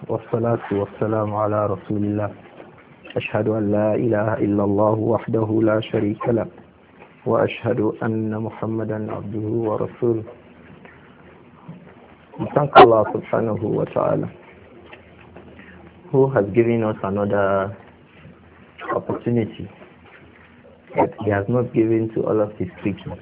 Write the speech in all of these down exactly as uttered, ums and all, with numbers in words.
والصلاة والسلام على رسول الله. أشهد أن لا إله إلا الله وحده لا شريك له وأشهد أن محمدا عبده ورسوله. We thank Allah subhanahu wa ta'ala who has given us another opportunity that He has not given to all of His creatures.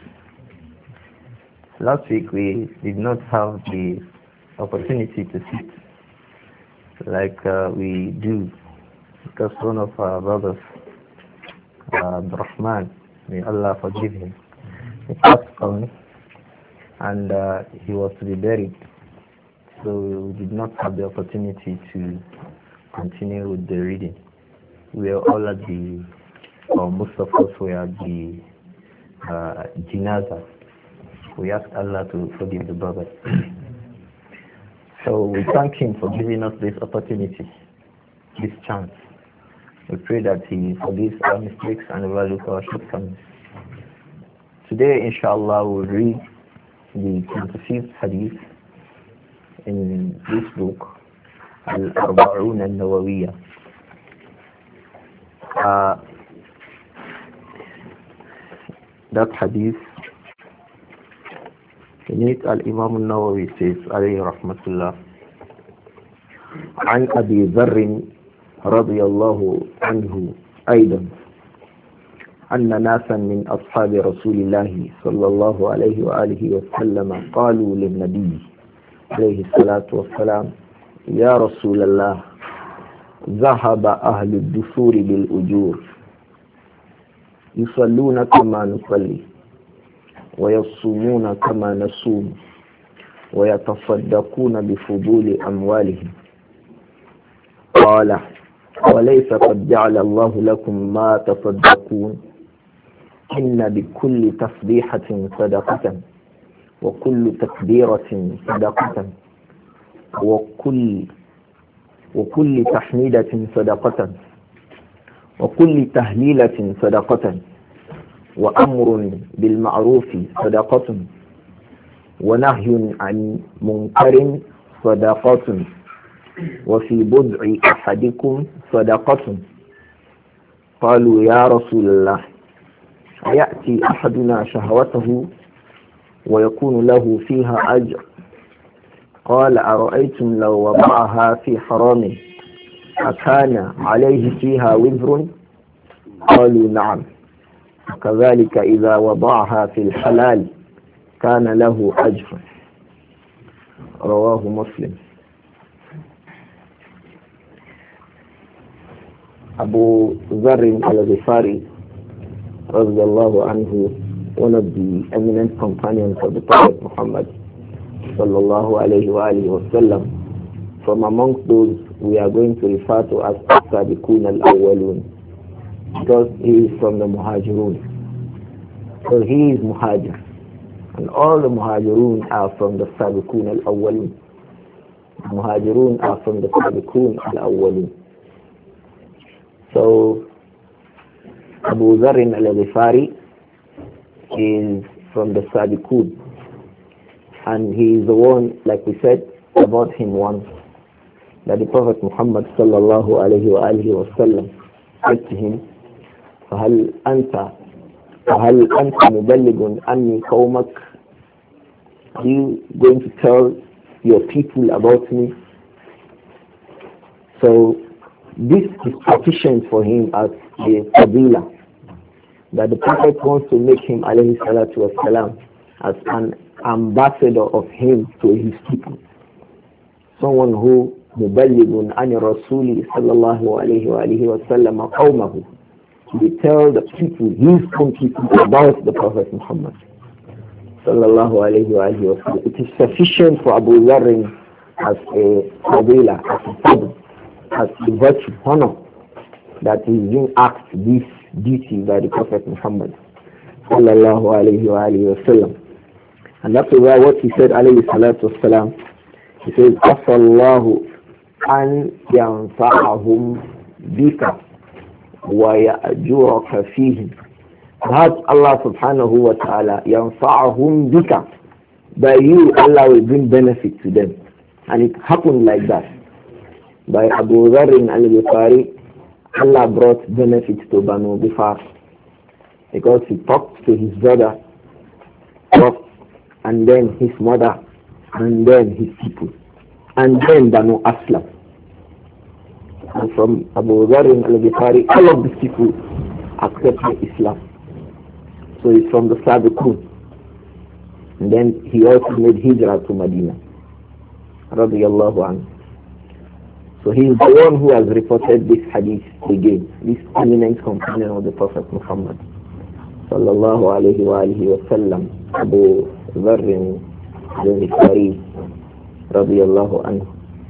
Last week we did not have the opportunity to sit like uh, we do because one of our brothers, uh, Rahman, may Allah forgive him, he passed on and uh, he was to be buried. So we did not have the opportunity to continue with the reading. We were all at the, or most of us were at the uh, Janazah. We ask Allah to forgive the brother. So we thank Him for giving us this opportunity, this chance. We pray that He forgives our mistakes and overlooks our shortcomings. Today, inshallah, we'll read the twenty-fifth hadith in this book, Al-Arba'un al-Nawawiyah. Uh, that hadith, in it Al-Imam al-Nawawi says, alayhi rahmatullah, عن أبي ذر رضي الله عنه أيضا أن ناسا من أصحاب رسول الله صلى الله عليه وآله وسلم قالوا للنبي عليه الصلاة والسلام يا رسول الله ذهب أهل الدثور بالأجور يصلون كما نصلي ويصومون كما نصوم ويتصدقون بفضول أموالهم. قال وليس قد جعل الله لكم ما تصدقون إن بكل تسبيحة صدقة وكل تكبيرة صدقة وكل وكل تحميدة صدقة وكل تهليلة صدقة وأمر بالمعروف صدقة ونهي عن منكر صدقة وفي بضع أحدكم صدقة. قالوا يا رسول الله أيأتي أحدنا شهوته ويكون له فيها أجر؟ قال أرأيتم لو وضعها في حرام أكان عليه فيها وزر؟ قالوا نعم. كذلك إذا وضعها في الحلال كان له أجر. رواه مسلم. Abu Dharr al-Ghifari radiyallahu anhu, one of the eminent companions of the Prophet Muhammad sallallahu alayhi wa alihi wa sallam, from amongst those we are going to refer to as as-sabiqun al-awwalun, because he is from the Muhajirun. So he is Muhajir, and all the Muhajirun are from the Sabiqun al-awwalun. Muhajirun are from the Sabiqun al-awwalun. So Abu Dharr al-Ghifari is from the Sabiqun, and he is the one, like we said about him once, that the Prophet Muhammad sallallahu alayhi wa alihi wa sallam said to him, فهل أنت فهل أنت مبلغ عني قومك? Are you going to tell your people about me? So this is sufficient for him as a fadila, that the Prophet wants to make him alayhi salatu wasalam as an ambassador of him to his people, someone who مبلغ عن الرسول صلى الله عليه وآله وسلم قومه, to tell the people, his own people, about the Prophet Muhammad sallallahu alayhi wa alihi wa sallam. It is sufficient for Abu Dharr as a fadila, as a fadl, as a virtue, honor, that he is being asked this duty by the Prophet Muhammad sallallahu alayhi wa alihi wa sallam. And that's why what he said alayhi salatu wasalam, he says, Asallahu an yanfa'ahum bika wa ya'juraka fihim. Perhaps Allah subhanahu wa ta'ala yanfa'ahum bika, by you Allah will bring benefit to them. And it happened like that. by Abu Dharr al-Ghifari, Allah brought benefit to Banu Ghifar because he talked to his brother first, and then his mother, and then his people, and then Banu Aslam. And from Abu Dharr al-Ghifari, all of these people accepted Islam. So he's from the Sabiqun. And then he also made hijrah to Medina. Radiyallahu anhu. So he is the one who has reported this hadith again, this eminent companion of the Prophet Muhammad sallallahu alayhi wa alihi wa sallam, Abu Dharr al-Ghifari radiyallahu anhu.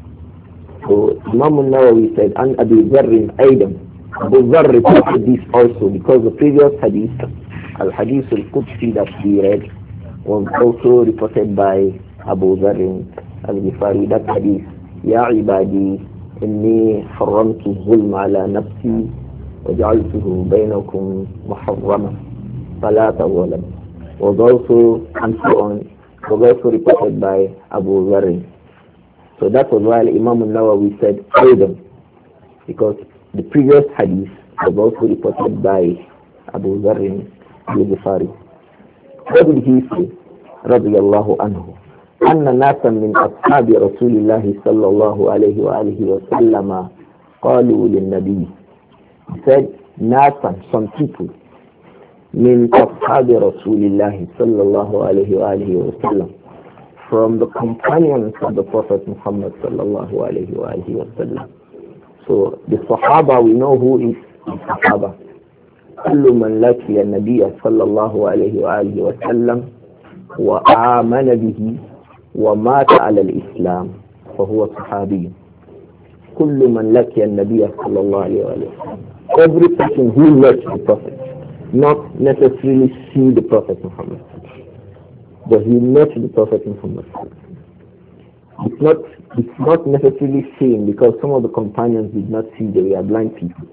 So Imam al-Nawawi said, An Abi Dharr Aydam. Abu Dharr reported this also because the previous hadith, Al-Hadith al-Qudsi that we read, was also reported by Abu Dharr al-Ghifari. That hadith, Ya ibadi, inni haramtu zulma ala nafsi wa ja'altuhu bainakum muharrama fala tawwalam, was also, and so on, was also reported by Abu Dharr. So that was why Imam al-Nawawi said Aydam, because the previous hadith was also reported by Abu Dharr al-Ghifari. What did he say? رضي الله عنه أن ناسا من أصحاب رسول الله صلى الله عليه وآله وسلم قالوا للنبي. He said, ناسا, some people, من أصحاب رسول الله صلى الله عليه وآله وسلم, from the companions of the Prophet Muhammad صلى الله عليه وآله وسلم. So the Sahaba, we know who is the Sahaba. كل من لقي النبي صلى الله عليه وآله وسلم وآمن به ومات على الإسلام فهو صحابي. كل من لقي النبي صلى الله عليه وسلم. Every person who met the Prophet, not necessarily see the Prophet Muhammad, but he met the Prophet Muhammad. It's not, it's not necessarily seeing, because some of the companions did not see, they were blind people.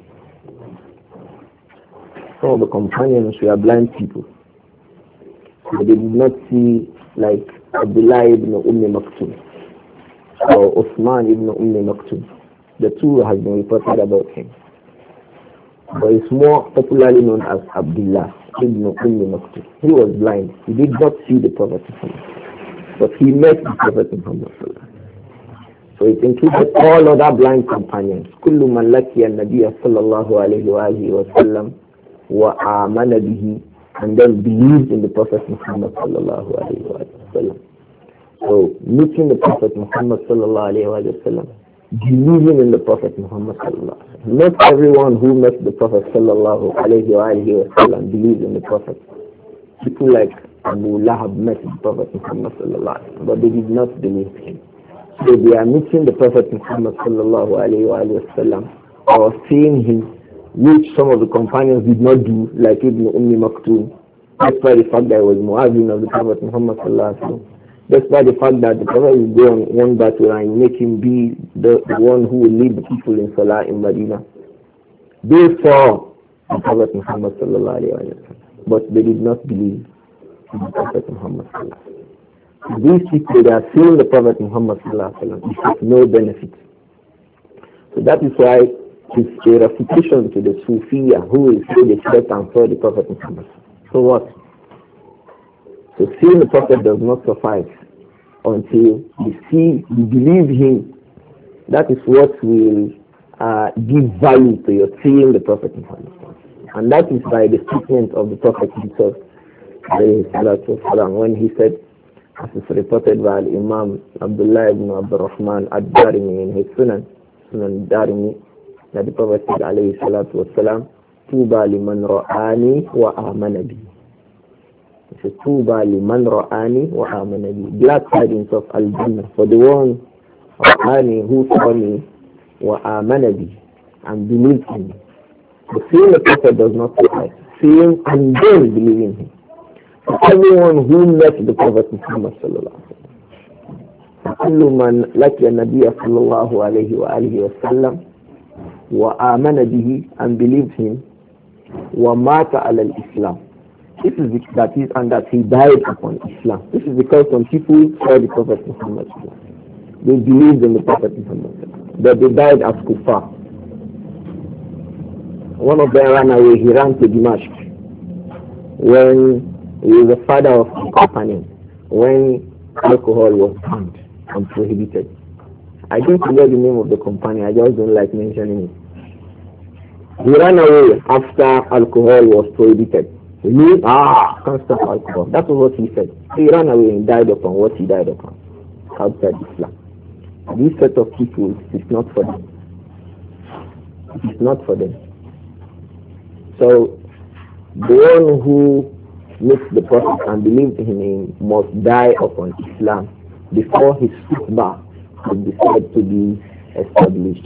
Some of the companions were blind people. So they did not see, like Abdullah ibn Umm Maktoum or Uthman ibn Umm Maktoum. The two has been reported about him. But it's more popularly known as Abdullah ibn Umm Maktoum. He was blind. He did not see the Prophet Muhammad, but he met the Prophet Muhammad. So it included all other blind companions. كل من لقي النبي صلى الله عليه وآله وسلم وآمن به, and then believed in the Prophet Muhammad sallallahu alayhi wa sallam. So meeting the Prophet Muhammad sallallahu alayhi wa sallam, believing in the Prophet Muhammad sallallahu alayhi wa sallam. Not everyone who met the Prophet sallallahu alayhi wa sallam believed in the Prophet. People like Abu Lahab met the Prophet Muhammad sallallahu alayhi wa sallam, but they did not believe him. So they are meeting the Prophet Muhammad sallallahu alayhi wa sallam, or seeing him, which some of the companions did not do, like Ibn Umm Maktoum, despite the fact that he was Muazzin of the Prophet Muhammad sallallahu alaihi wasallam, despite the fact that the Prophet will go on one battle and make him be the, the one who will lead the people in Salah in Medina. They saw the Prophet Muhammad sallallahu alaihi wasallam, but they did not believe in the Prophet Muhammad sallallahu alaihi wasallam. These people, they are seeing the Prophet Muhammad sallallahu alaihi wasallam, it has no benefit. So that is why it's a refutation to the Sufiya who will say they slept and saw the Prophet Muhammad. So what? So seeing the Prophet does not suffice until you see, you believe him. That is what will uh, give value to your seeing the Prophet Muhammad. And that is by the statement of the Prophet himself, when he said, as is reported by Imam Abdullah ibn Abdul Rahman ad-Darimi in his Sunan, Sunan Darimi, that the Prophet said, alayhi salatu wasalam, Tuba liman ra'ani wa amana bi. He said, Tuba liman ra'ani wa amana bi. Glad tidings of Al-Jannah for the one ra'ani who saw me wa amana bi, and believed in me. The seeing the Prophet does not suffice. Seeing and then believing him. For everyone who met the Prophet Muhammad sallallahu alaihi wasallam, كل من لقي النبي صلى الله عليه وآله وسلم وآمن به, and believed him, ومات على الإسلام. This is the, that is, and that he died upon Islam. This is because some people saw the Prophet Muhammad. They believed in the Prophet Muhammad. but they died as kuffar. One of them ran away. He ran to Damascus when he was the father of a companion, when alcohol was banned and prohibited. I don't forget the name of the companion. I just don't like mentioning it. He ran away after alcohol was prohibited. He knew, ah, can't stop alcohol. That was what he said. He ran away and died upon what he died upon outside Islam. This set of people is not for them. It is not for them. So the one who meets the Prophet and believes in him must die upon Islam before his khutbah will be said to be established.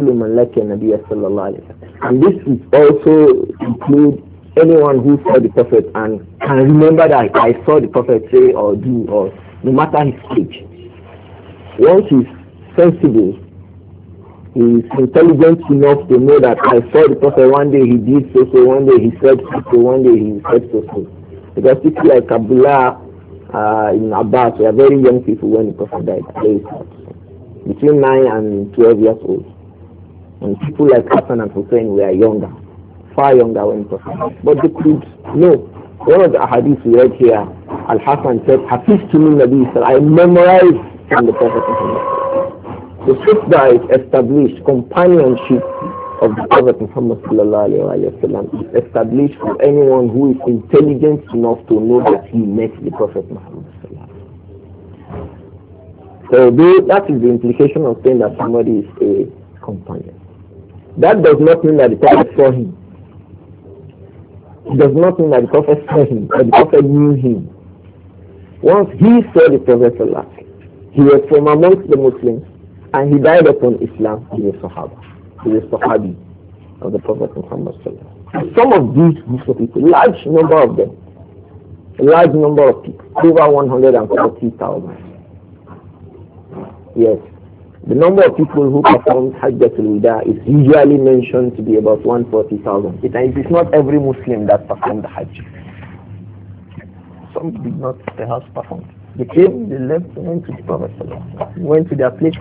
And this is also include anyone who saw the Prophet and can remember that I saw the Prophet say or do, or no matter his age. Once he's sensible, he is intelligent enough to know that I saw the Prophet one day he did so so, one day he said so so, one day he said so so. Because people like Abdullah uh, in Abbas were very young people when the Prophet died. Between nine and twelve years old. And people like Hassan and Hussein were younger, far younger when the Prophet died. But they could know. One of the hadiths we read here, Al-Hassan said, Hafiz to me Nabi, I memorized from the Prophet Muhammad. The Sunnah is established, companionship of the Prophet Muhammad is established for anyone who is intelligent enough to know that he met the Prophet Muhammad. So that is the implication of saying that somebody is a companion. That does not mean that the Prophet saw him. It does not mean that the Prophet saw him, or the Prophet knew him. Once he saw the Prophet, he was from amongst the Muslims, and he died upon Islam. He was Sahaba. He was Sahabi of the Prophet Muhammad. Some of these groups of people, large number of them, a large number of people, over one hundred forty thousand. Yes, the number of people who performed Hajjatul Wida is usually mentioned to be about one hundred forty thousand. It is not every Muslim that performed the Hajj. Some did not perhaps perform. They came, they left, went to the Prophet, went to their places.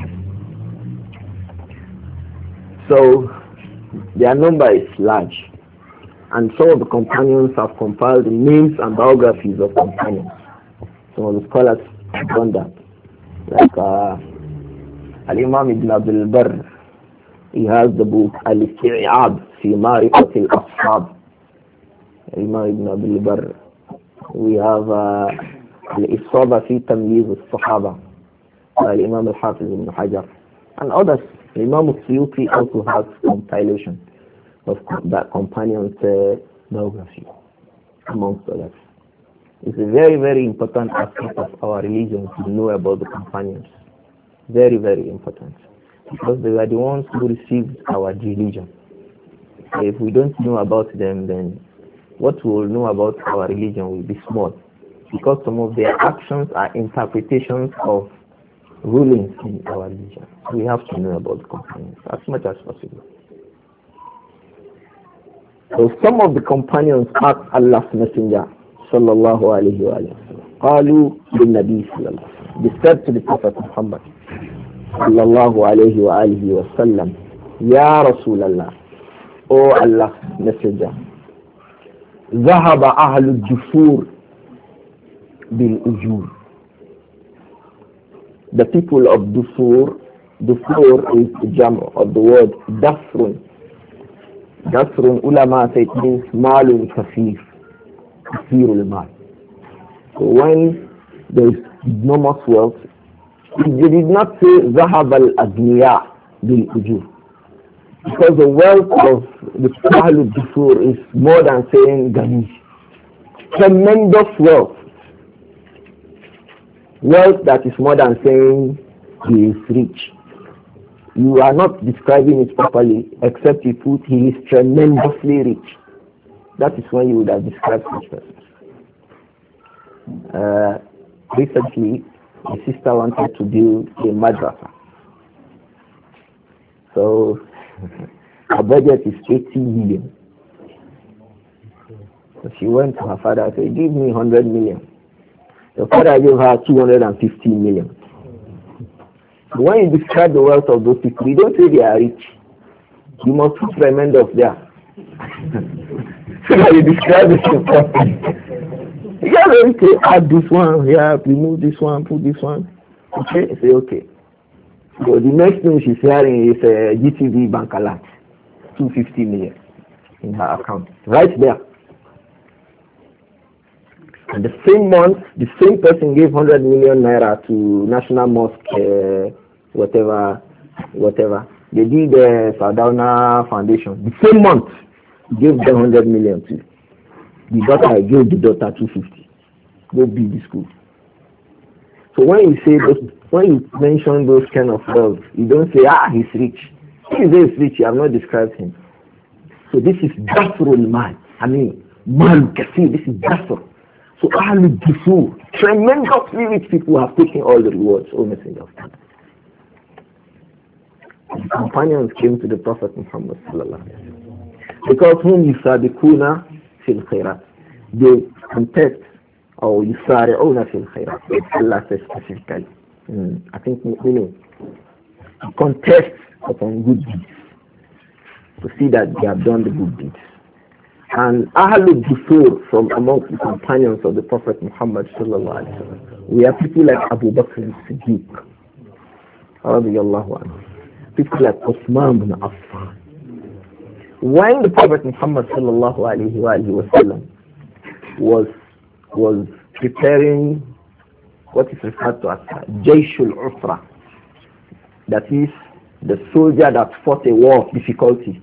So their number is large, and some of the companions have compiled the names and biographies of companions. Some of the scholars have done that, like uh, Al-Imam Ibn Abdul Barr. He has the book Al-Isti'ab fi Ma'rifat al-Ashab. Imam Ibn Abdul Barr. We have uh, Al-Isaba fi Tamyiz al-Sahaba, Al-Imam Al-Hafiz Ibn Hajar, and others. Imam al-Suyuti also has compilation of that companion's uh, biography, amongst others. It's a very, very important aspect of our religion to know about the companions. Very, very important. Because they are the ones who received our religion. So if we don't know about them, then what we will know about our religion will be small. Because some of their actions are interpretations of rulings in our religion. We have to know about the companions as much as possible. So some of the companions asked Allah's Messenger sallallahu alayhi wa sallam, qalu bin Nabi sallallahu alayhi wa sallam. They said to the Prophet Muhammad sallallahu alayhi wa alihi wa sallam, Ya Rasulallah, O Allah's Messenger, ذهب أهل الجفور بالأجور. The people of Dufur, Dufur is the jam of the word Dafrun. Dafrun, ulama say it means Malun Kafir, Kafirul Mal. So when there is enormous wealth, they did not say Zahab al-Agniya bil Ujur. Because the wealth of the Ahlul Dufur is more than saying Ganish. Tremendous wealth. Wealth that is more than saying he is rich. You are not describing it properly except you put he is tremendously rich. That is when you would have described such person. Uh, recently, my sister wanted to build a madrasa. So, her budget is eighty million. So she went to her father and said, give me one hundred million. The father gave her two hundred fifty million. When you describe the wealth of those people, you don't say they are rich. You must put remainder of there. So that you describe the thing properly. You have to add this one here, remove this one, put this one. Okay? Say okay. So the next thing she's hearing is a G T B bank alert, two hundred fifty million in her account, right there. And the same month, the same person gave one hundred million naira to National Mosque, uh, whatever, whatever. They did the uh, Sardauna Foundation. The same month, he gave them one hundred million to. The daughter gave the daughter two hundred fifty. Go build the school. So when you say those, when you mention those kind of wealth, you don't say, ah, he's rich. If you say he's rich, you have not described him. So this is Dasrul Mal. I mean, Mal Kathir, this is Dasr. So Ahlul Dusur, tremendously rich people have taken all the rewards, O Messenger of God. The companions came to the Prophet Muhammad sallallahu alaihi wasallam, because whom yusabikuna fil khairat, they contest, or yusari'una fil khairat. Allah says specifically. Mm, I think meaning contest upon good deeds to see that they have done the good deeds. And Ahlul Dusur from amongst the companions of the Prophet Muhammad sallallahu alaihi wasallam, we have people like Abu Bakr as-Siddiq, radiyallahu anhu. People like Uthman bin Affan. When the Prophet Muhammad sallallahu alaihi wasallam was was preparing what is referred to as Jayshul Usra, that is the soldier that fought a war of difficulty.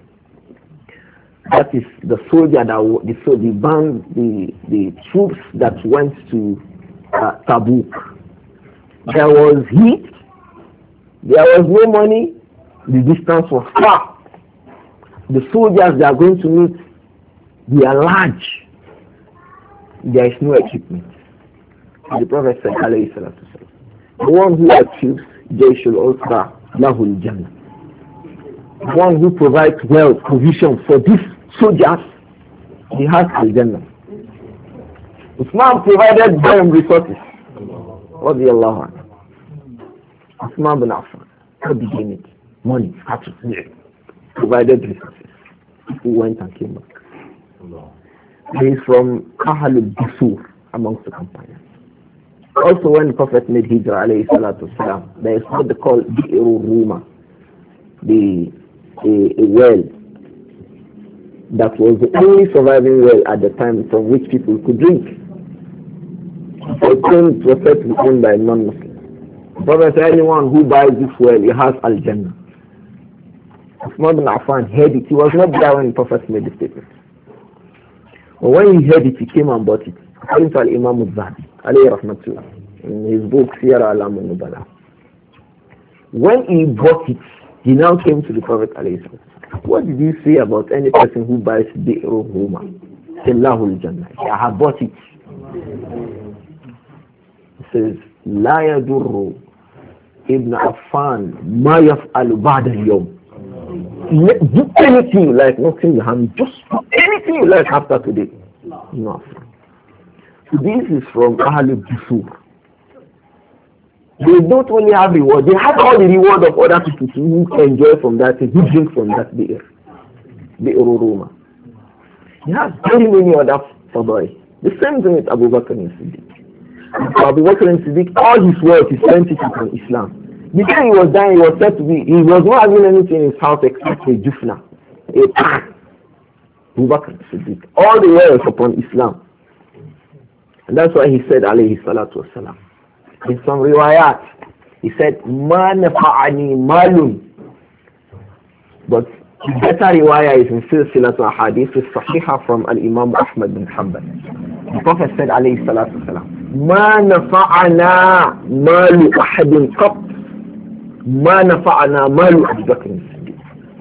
That is the soldier that the so the band the the troops that went to uh, Tabuk. There was heat. There was no money. The distance was far. The soldiers they are going to meet, they are large. There is no equipment. And the Prophet said, alayhi salatu wasalam, the one who achieves Jayshul Usra lahul Jannah. The one who provides wealth, provision for these soldiers, he has al-Jannah. Usman provided them resources. Radiyallahu anhu. Usman bin Affan, how began it? Money, cattle, provided resources. People went and came back. He is from Ahlul Dusur, amongst the companions. Also, when the Prophet made Hijrah, alayhi salatu wasalam, there is what they call Bi'ru Ruma, the a, a well that was the only surviving well at the time from which people could drink. So it was said to be owned by non-Muslims. The Prophet said, anyone who buys this well, he has Al-Jannah. Uthman bin Affan heard it. He was not there when the Prophet made the statement. But when he heard it, he came and bought it. According to Al-Imam al-Zahabi, alayhi rahmatullah, in his book, Siyar Alam al-Nubala. When he bought it, he now came to the Prophet alayhi sallam. What did you say about any person who buys Bi'ru Ruma? Allahul Jannah. I have bought it. He says, La yadurru Ibn Affan ma yaf'alu ba'da al-yawm. Do anything you like, nothing you harm. Just do anything you like after today. No. So this is from Ahlul Dusur. They don't only have reward, they have all the reward of other people who enjoy from that, who drink from that beer. Bi'ru Ruma. He has very many other fadail. The same thing with Abu Bakr and Siddiq. Abu Bakr and Siddiq, all his wealth he spent it on Islam. The day he was dying, he was said to be, he was not having anything in his house except a jufna, a pan. Abu Bakr and Siddiq. All the wealth upon Islam. And that's why he said, alayhi salatu wasalam, in some riwayat, he said, ma nafa'ani malun. But the better riwayah is in silsilatu hadith is sahiha from al-Imam Ahmad bin Hanbal. The Prophet said, alayhi salatu wasalam, ma nafa'ana malu ahadin qat, ma nafa'ana malu Abu Bakr as-Siddiq.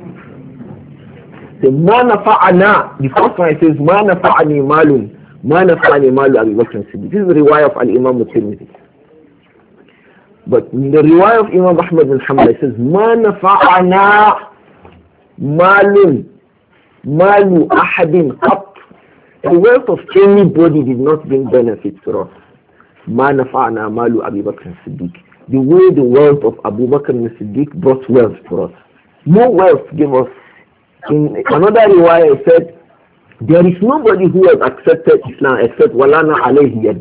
The ma nafa'ana, the first one it says, ma nafa'ani malun, ma nafa'ani malu Abu Bakr as-Siddiq. This is the riwayah of al-Imam al-Tirmidhi. But in the riwayah of Imam Ahmad bin Hanbal, it says, Ma nafa'ana malun malu ahadin qat. The wealth of anybody did not bring benefit to us. Ma nafa'ana malu Abu Bakr as-Siddiq. the way the wealth of Abu Bakr and Siddiq brought wealth for us. No wealth gave us. In another riwayah it said, there is nobody who has accepted Islam except walana alayhi yad.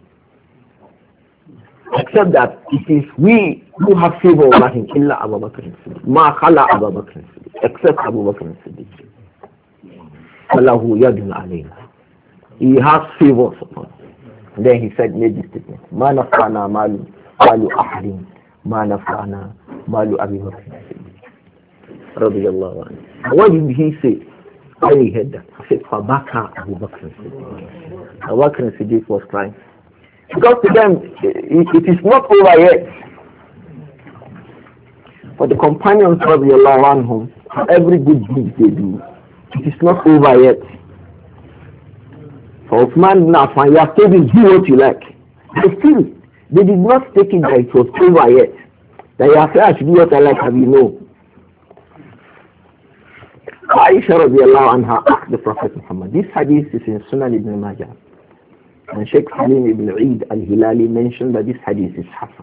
Except that it is we who have favor over him, illa Abu Bakr and Siddiq. Ma khala Abu Bakr and Siddiq. Except Abu Bakr and Siddiq. Allahu yadun alayna. He has favors upon us. Then he said, made this statement. Ma nafa'ana malu, malu ahadin, ma nafa'ana malu Abu Bakr and Siddiq. Radiyallahu anhu. What did he say? When he heard that, he said, Fabaka Abu Bakr and Siddiq. Abu Bakr and Siddiq was crying. Because to them, it, it is not over yet. For the companions of the Allah anhum, every good deed they do, it is not over yet. For Uthman ibn Affan, you have told him, do what you like. But still, they did not take it that it was over yet. That you have said, I should do what I like, have you know. Aisha radiallahu anha asked the Prophet Muhammad. This hadith is in Sunan ibn Majah. And Sheikh Salim ibn Eid al-Hilali mentioned that this hadith is Hasan.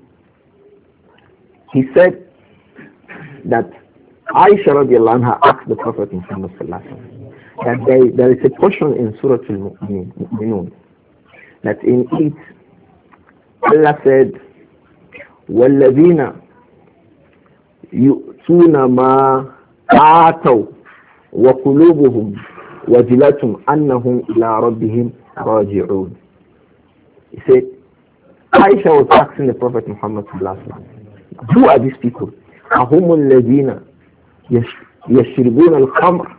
He said that Aisha radiallahu anha asked the Prophet Muhammad sallallahu alaihi wasallam that there, there is a portion in Surah Al-Mu'minun that in it Allah said وَالَّذِينَ يُؤْتُونَ مَا آتَوْا وَقُلُوبُهُمْ وَجِلَةٌ أَنَّهُمْ إِلَىٰ رَبِّهِمْ راجعون. He said, Aisha was asking the Prophet Muhammad sallallahu alaihi wasallam, who are these people? أَهُمُ الَّذِينَ يَشْرِبُونَ الْخَمْرَ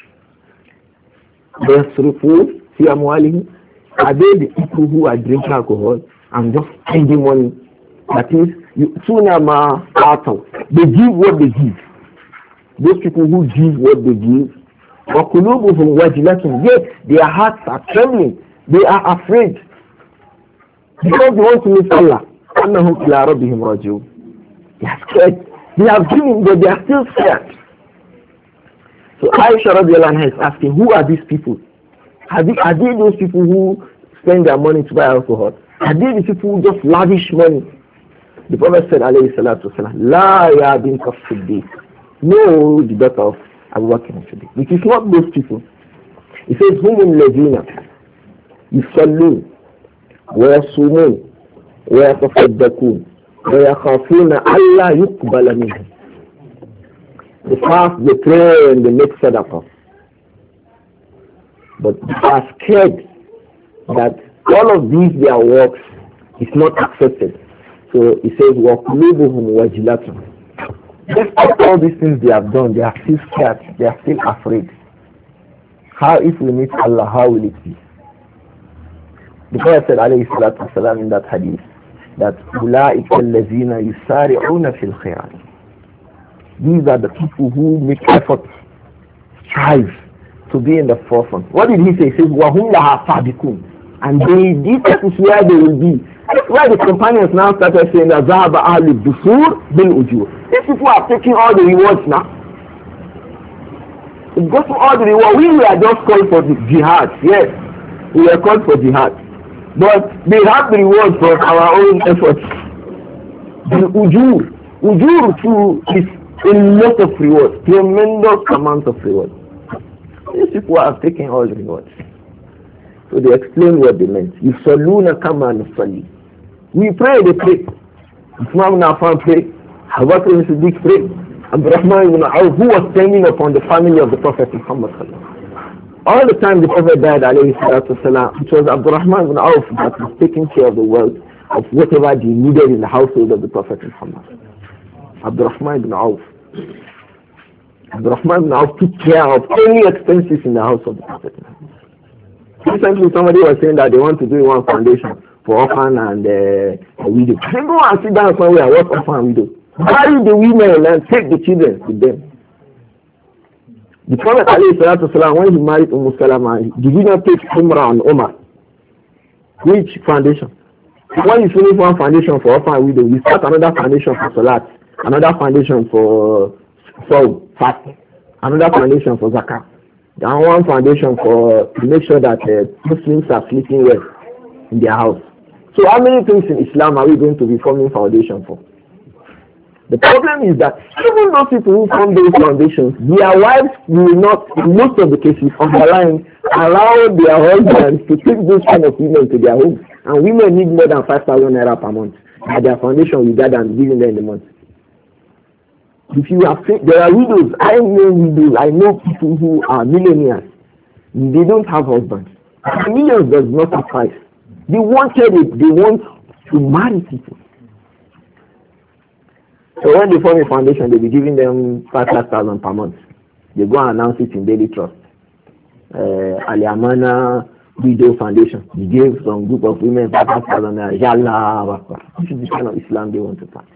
وَيَصْرِفُونَ فِي أَمْوَالِهِمْ? Are they the people who are drinking alcohol and just spending money? That is, يُؤْتُونَ مَا آتَوْا. They give what they give. Those people who give what they give, وَقُلُوبُهُمْ وَجِلَةٌ, yet their hearts are trembling, they are afraid, because they want to meet Allah. أَنَّهُمْ إِلَىٰ رَبِّهِمْ رَاجِعُونَ. They are scared. They have given, but they are still scared. So Aisha radiallahu anha is asking, who are these people? Are they, are they those people who spend their money to buy alcohol? Are they the people who just lavish money? The Prophet said, alayhi salatu wasalam, La ya bint as-Siddiq. No, the daughter of Abu Bakr and Siddiq. It is not those people. He says, هُمُ الَّذِينَ يُصَلُّونَ وَيَصُومُونَ وَيَتَصَدَّقُونَ وَيَخَافُونَ أَلَّا يُقْبَلَ مِنْهُمْ. They fast, they pray, and they make sadaqah. But they are scared that all of these, their works, is not accepted. So he says, وَقُلُوبُهُمْ وَجِلَةٌ. Despite all these things they have done, they are still scared, they are still afraid. How, if we meet Allah, how will it be? The Prophet said, alayhi salatu wasalam, in that hadith, that أُولَٰئِكَ الَّذِينَ يُسَارِعُونَ فِي الْخَيْرَاتِ. These are the people who make effort, strive to be in the forefront. What did he say? He says, وَهُمْ لَهَا صَادِقُونَ. And they, this is where they will be. That's why the companions now started saying that ذَهَبَ أَهْلِ الدُّثُورِ بِالْأُجُورِ. These people are taking all the rewards now. It's gotten all the rewards. We were just called for the jihad. Yes, we were called for jihad. But they have the rewards for our own efforts. The ujur. Ujur too is a lot of rewards. Tremendous amount of rewards. These people are taking all the rewards. So they explain what they meant. Yusalluna kama nusalli. We pray, they pray. Uthman ibn Affan pray. Abu Bakr ibn Siddiq pray. Abdurrahman ibn Awf, who was standing upon the family of the Prophet Muhammad. All the time the Prophet died, alayhi salatu wasalam, it was Abdurrahman ibn Awf that was taking care of the wealth of whatever they needed in the household of the Prophet Muhammad. Abdurrahman ibn Awf. Abdurrahman ibn Awf took care of any expenses in the house of the Prophet Muhammad. Recently, somebody was saying that they want to do one foundation for orphan and uh, a widow. Then go and sit down somewhere and work orphan and widow. Marry the women and take the children with them. The Prophet ﷺ, when he married Umm Salama, did he not take Umrah and Umar? Which foundation? When you finish one foundation for orphan and widow, you start another foundation for Salat, another foundation for Saw, fasting, another foundation for Zakah. And one foundation for to make sure that uh, Muslims are sleeping well in their house. So how many things in Islam are we going to be forming foundation for? The problem is that even those people who form those foundations, their wives will not, in most of the cases, underline, allow their husbands to take those kind of women to their homes. And women need more than five thousand naira per month. And their foundation will gather and give them in the month. If you have, there are widows, I know widows, I know people who are millionaires. They don't have husbands. Millions does not suffice. They wanted it, they want to marry people. So when they form a foundation, they'll be giving them five thousand per month. They go and announce it in Daily Trust. Uh, Aliamana Widow Foundation. They gave some group of women five thousand. Yalla. This is the kind of Islam they want to practice.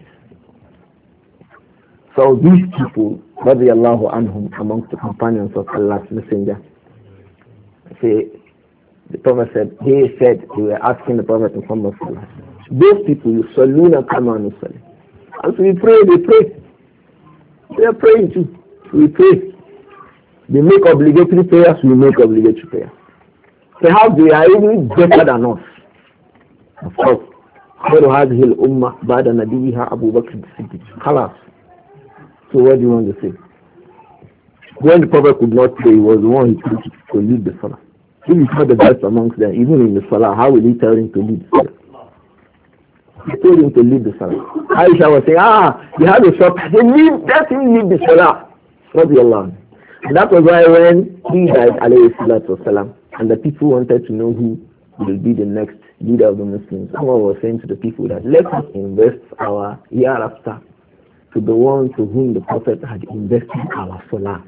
So these people, radiallahu anhum, amongst the companions of Allah's Messenger, say, the Prophet said, they said, they were asking the Prophet Muhammad, those people, you saluna kama nusali. And so we pray, they pray. They are praying too. We pray. They make obligatory prayers, we make obligatory prayers. Perhaps they are even better than us. Of course. خير هذه الأمة بعد نبيها أبو بكر الصديق. خلاص. So what do you want to say? When the Prophet could not pray, he was the one who told him to lead the Salah. If he's not the best amongst them, even in the Salah, how will he tell him to lead the Salah? He told him to lead the Salah. Aisha was saying, ah, he had a shop. He said, lead, let him lead the Salah. Radiallahu anhu. And that was why when he died, alayhi salatu wasalam, and the people wanted to know who will be the next leader of the Muslims, someone was saying to the people that let us invest our hereafter to the one to whom the Prophet had invested our Salah.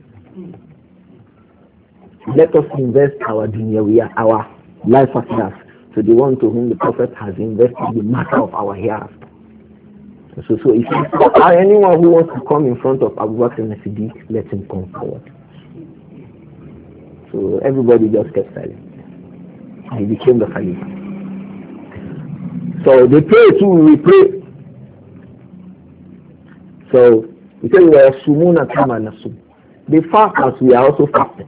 Let us invest our dunya, our life affairs, to the one to whom the Prophet has invested the matter of our hereafter. So, so if anyone who wants to come in front of Abu Bakr al-Siddiq, let him come forward. So everybody just kept silent. He became the Khalifa. So they pray too, we pray. So we say we are sumuna kama nasum. They fast as we are also fasting.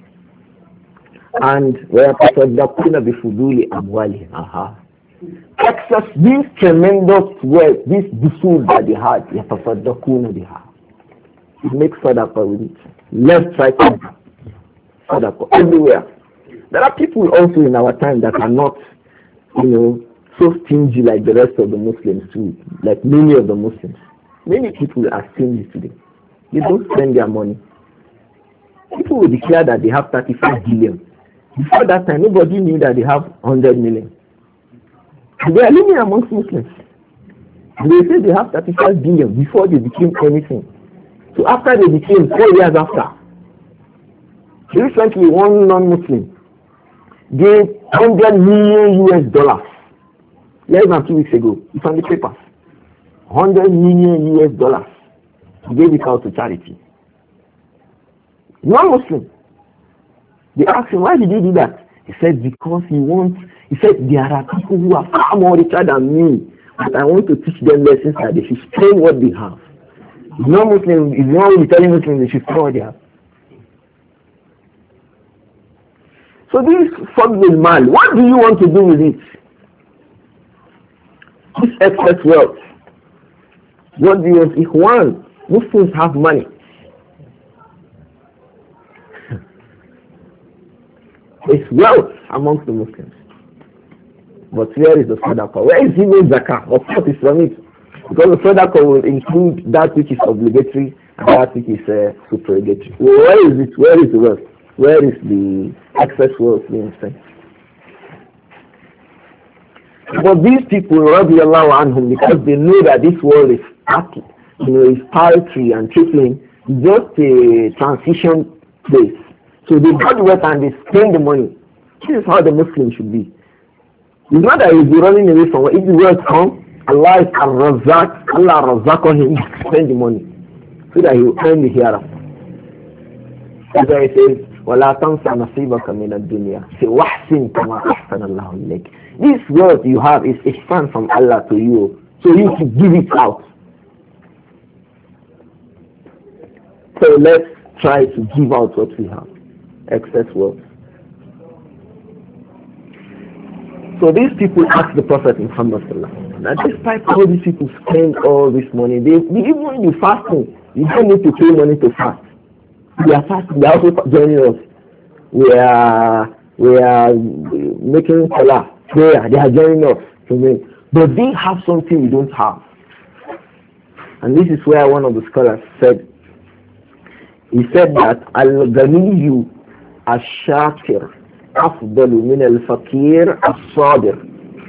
And we are tasaddaquna bi fuduli amwali. Aha. Excess, this tremendous wealth, this dusul that they had, they tasaddaquna biha. It makes sadaqah with it. Left, right, center. Sadaqah everywhere. There are people also in our time that are not, you know, so stingy like the rest of the Muslims too, like many of the Muslims. Many people are stingy today. They don't spend their money. People will declare that they have thirty-five billion. Before that time, nobody knew that they have one hundred million. And they are living amongst Muslims. And they say they have thirty-five billion before they became anything. So after they became, four years after, recently one non-Muslim gave one hundred million U S dollars less than two weeks ago. It's on the papers. one hundred million U S dollars. He gave it out to charity. Non-Muslim. They asked him, why did he do that? He said, because he wants, he said, there are people who are far more richer than me, but I want to teach them lessons that they should spend what they have. He's not Muslim, he's not really telling Muslims they should spend what they have. So this fadlul mal, what do you want to do with it? This excess wealth. What do you want? If one, Muslims have money. It's wealth amongst the Muslims. But where is the sadaqah? Where is even zakah? Of course it's from it. Because the sadaqah will include that which is obligatory and that which is uh, supererogatory. Well, where is it? Where is the wealth? Where is the excess wealth being spent? But these people, radiallahu anhum, because they know that this world is party, you know, is paltry and trifling, just a transition place. So they got the wealth and they spend the money. This is how the Muslim should be. It's not that he'll be running away from it. If the wealth comes, Allah is al-Razak, Allah razak on him, spend the money. So that he will earn the hereafter. That's why he says, وَلَا تَنْسَ نَصِيبَكَ مِنَ الدُّنْيَا. Say, وَحْسِنْ كَمَا أَحْسَنَ اللَّهُ إِلَيْكَ. This wealth you have is ihsan from Allah to you. So you should give it out. So let's try to give out what we have. Excess wealth. So So these people asked the Prophet Muhammad sallallahu alaihi wasallam, that despite all these people spend all this money, they, they even you fasting, you don't need to pay money to fast. We are fasting, they are also joining us. We are we are making salah, prayer, they are joining us. But they have something we don't have. And this is where one of the scholars said, he said that al-ghaniyu ash-shakir afdalu min al-fakir as-sabir.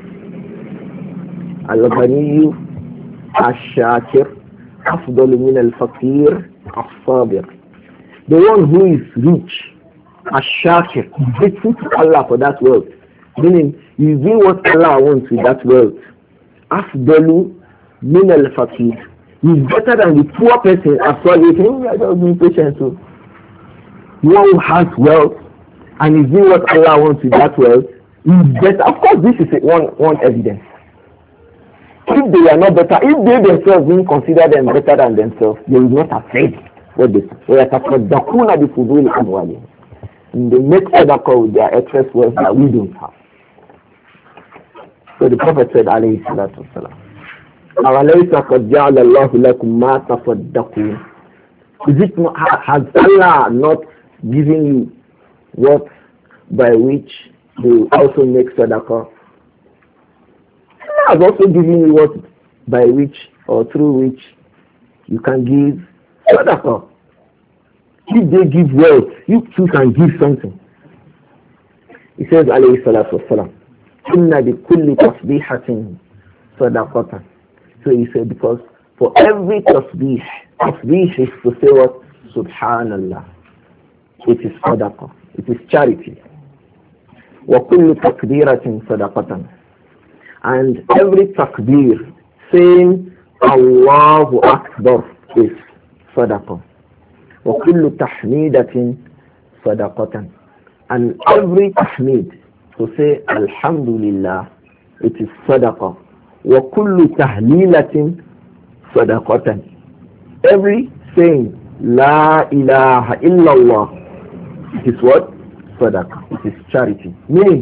Al-ghaniyu ash-shakir afdalu min al-fakir as-sabir. The one who is rich, ash-shakir, grateful to Allah for that wealth, meaning you do what Allah wants with that wealth. Afdalu min al-fakir. He's better than the poor person as well. You think I don't be patient too. The one who has wealth and is doing what Allah wants with that wealth is better. Of course, this is a, one one evidence. If they are not better, if they themselves didn't consider them better than themselves, they would not have said what they say. And they make sadaqah with their excess wealth that we don't have. So the Prophet said, alayhi salatu wasalam, أَوَلَيْسَ قَدْ جَعَلَ اللَّهُ لَكُمْ مَا تَصَدَّقُونَ. Is it not, has Allah not given you what by which you also make sadaqah? Allah has also given you what by which or through which you can give sadaqah. If they give wealth, you too can give something. He says, alayhi salatu wasalam, إِنَّ بِكُلِّ تَصْبِيحَةٍ صَدَقَةً. So he said, because for every tasbih, tasbih is to say what? Subhanallah. It is sadaqah. It is charity. وَكُلُّ تَكْبِيرَةٍ صَدَقَةً. And every takbir saying Allahu Akbar is sadaqah. وَكُلُّ تَحْمِيدَةٍ صَدَقَةً. And every tahmid to say Alhamdulillah, it is sadaqah. وَكُلُّ تَهْلِيلَةٍ صَدَقَةً. Every saying La ilaha illallah, it is what? Sadaqah. It is charity. Meaning,